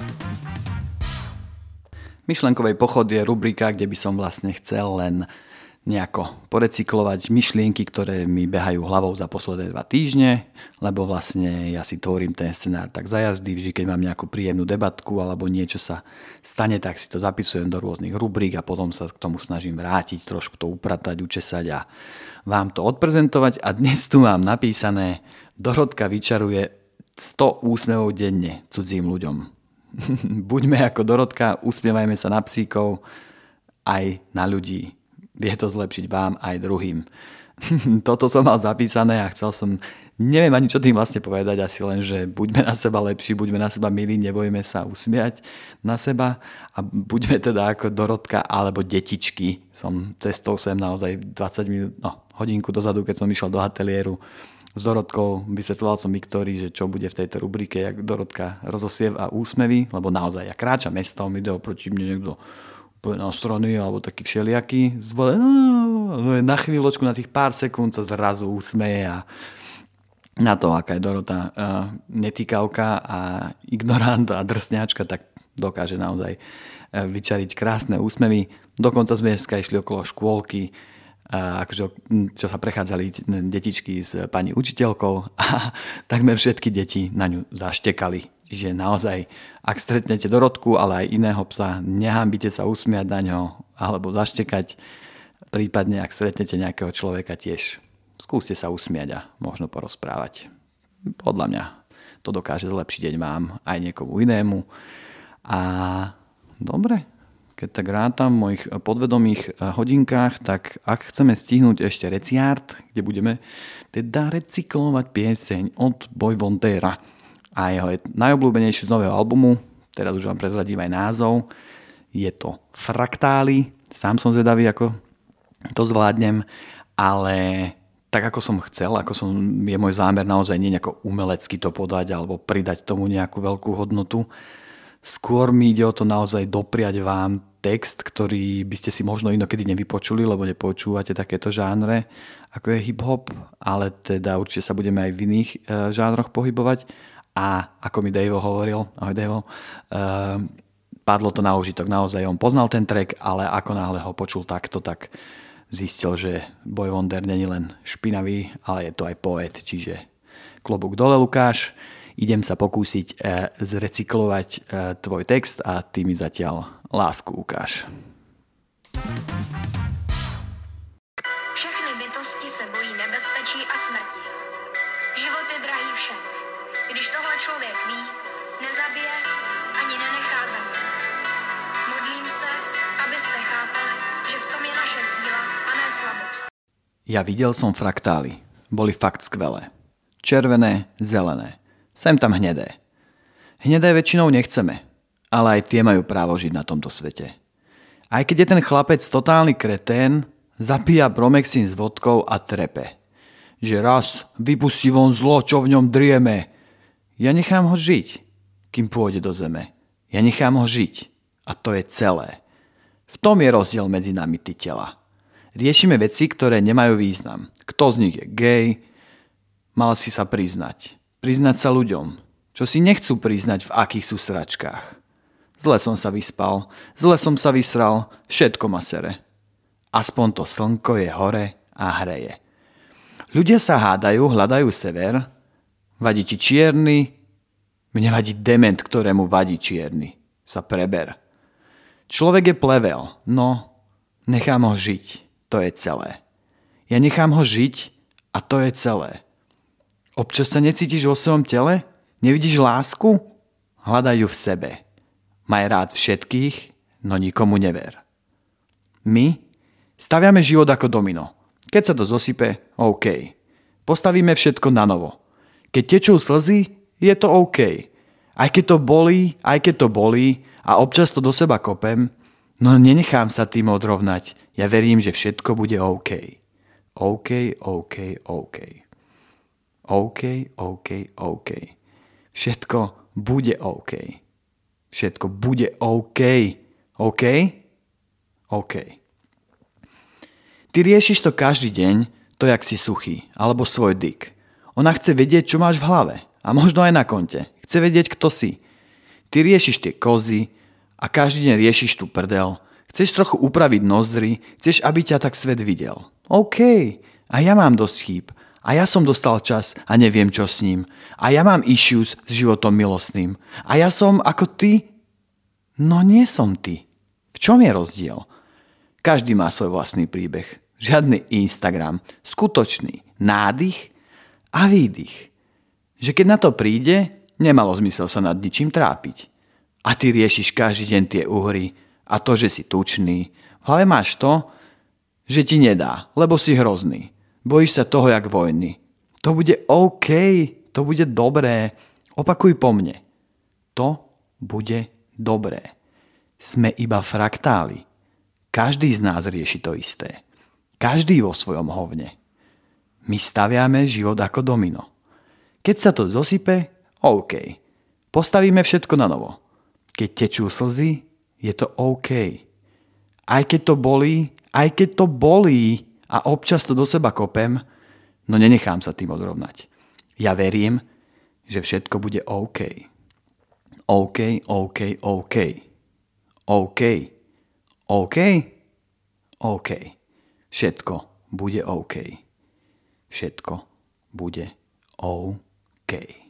Myšlenkový pochod je rubrika, kde by som vlastne chcel len nejako porecyklovať myšlienky, ktoré mi behajú hlavou za posledné 2 týždne, lebo vlastne ja si tvorím ten scenár tak za jazdy, vždy keď mám nejakú príjemnú debatku alebo niečo sa stane, tak si to zapisujem do rôznych rubrík a potom sa k tomu snažím vrátiť, trošku to upratať, učesať a vám to odprezentovať. A dnes tu mám napísané: Dorotka vyčaruje 100 úsmevov denne cudzím ľuďom. Buďme ako Dorotka, usmievajme sa na psíkov aj na ľudí. Vie to zlepšiť vám aj druhým. Toto som mal zapísané a chcel som, neviem ani čo tým vlastne povedať, asi len, že buďme na seba lepší, buďme na seba milí, nebojme sa usmiať na seba a buďme teda ako Dorotka alebo detičky. Som cestou sem naozaj 20 minút, hodinku dozadu, keď som išiel do ateliéru s Dorotkou, vysvetľoval som Viktórii, že čo bude v tejto rubrike, jak Dorotka rozosiev a úsmevy, lebo naozaj ja kráčam mestom, ide oproti mne niekto na strany alebo taký všelijaký, na chvíľočku, na tých pár sekúnd sa zrazu usmeje a na to, aká je Dorota netýkavka a ignorant a drsňačka, tak dokáže naozaj vyčariť krásne úsmevy. Dokonca sme dneska išli okolo škôlky, čo sa prechádzali detičky s pani učiteľkou a takmer všetky deti na ňu zaštekali. Čiže naozaj, ak stretnete Dorotku, ale aj iného psa, nehambite sa usmiať na ňo alebo zaštekať. Prípadne, ak stretnete nejakého človeka, tiež skúste sa usmiať a možno porozprávať. Podľa mňa to dokáže zlepšiť deň vám aj niekomu inému. A dobre, keď tak rátam v mojich podvedomých hodinkách, tak ak chceme stihnúť ešte Reciart, kde budeme teda recyklovať pieseň od Boy Wondera a jeho najobľúbenejšiu z nového albumu, teraz už vám prezradím aj názov, je to Fraktály. Sám som zvedavý, ako to zvládnem, ale tak ako som chcel, je môj zámer naozaj nie nejako umelecky to podať alebo pridať tomu nejakú veľkú hodnotu. Skôr mi ide o to naozaj dopriať vám text, ktorý by ste si možno inokedy nevypočuli, lebo nepočúvate takéto žánre, ako je hip-hop, ale teda určite sa budeme aj v iných žánroch pohybovať. A ako mi Dave hovoril, ahoj Dave, padlo to na užitok. Naozaj on poznal ten track, ale ako náhle ho počul takto, tak zistil, že Boy Wonder není len špinavý, ale je to aj poet, čiže klobúk dole, Lukáš. Idem sa pokúsiť zrecyklovať tvoj text a ty mi zatiaľ lásku ukáž. Všechny bytosti se bojí nebezpečí a smrti. Život je drahý všem. Když tohle člověk ví, nezabije ani nenechá zabít. Modlím se, abyste chápali, že v tom je naše síla a ne slabost. Ja videl som fraktály. Boli fakt skvelé. Červené, zelené. Sem tam hnedé. Hnedé väčšinou nechceme, ale aj tie majú právo žiť na tomto svete. Aj keď je ten chlapec totálny kretén, zapíja bromexín s vodkou a trepe. Že raz vypustí von zlo, čo v ňom drieme. Ja nechám ho žiť, kým pôjde do zeme. Ja nechám ho žiť a to je celé. V tom je rozdiel medzi nami, ty tela. Riešime veci, ktoré nemajú význam. Kto z nich je gej? Mal si sa priznať. Priznať sa ľuďom, čo si nechcú priznať, v akých sú sračkách. Zle som sa vyspal, zle som sa vysral, všetko ma sere. Aspoň to slnko je hore a hreje. Ľudia sa hádajú, hľadajú sever. Vadí ti čierny? Mne vadí dement, ktorému vadí čierny. Sa preber. Človek je plevel, no nechám ho žiť, to je celé. Ja nechám ho žiť a to je celé. Občas sa necítiš vo svojom tele? Nevidíš lásku? Hľadaj ju v sebe. Maj rád všetkých, no nikomu never. My staviame život ako domino. Keď sa to zosype, OK. Postavíme všetko na novo. Keď tečú slzy, je to OK. Aj keď to bolí a občas to do seba kopem, no nenechám sa tým odrovnať. Ja verím, že všetko bude OK. OK. OK. Všetko bude OK. Všetko bude OK. OK? OK. Ty riešiš to každý deň, to jak si suchý, alebo svoj dyk. Ona chce vedieť, čo máš v hlave. A možno aj na konte. Chce vedieť, kto si. Ty riešiš tie kozy a každý deň riešiš tú prdel. Chceš trochu upraviť nozdry, chceš, aby ťa tak svet videl. OK. A ja mám dosť chýb. A ja som dostal čas a neviem, čo s ním. A ja mám issues s životom milostným. A ja som ako ty? No nie som ty. V čom je rozdiel? Každý má svoj vlastný príbeh. Žiadny Instagram. Skutočný. Nádych a výdych. Že keď na to príde, nemalo zmysel sa nad ničím trápiť. A ty riešiš každý deň tie uhry a to, že si tučný. V hlave máš to, že ti nedá, lebo si hrozný. Bojíš sa toho, jak vojny. To bude OK, to bude dobré. Opakuj po mne. To bude dobré. Sme iba fraktály. Každý z nás rieši to isté. Každý vo svojom hovne. My staviame život ako domino. Keď sa to zosype, OK. Postavíme všetko na novo. Keď tečú slzy, je to OK. Aj keď to bolí a občas to do seba kopem, no nenechám sa tým odrovnať. Ja verím, že všetko bude OK. OK. Všetko bude OK. Všetko bude OK.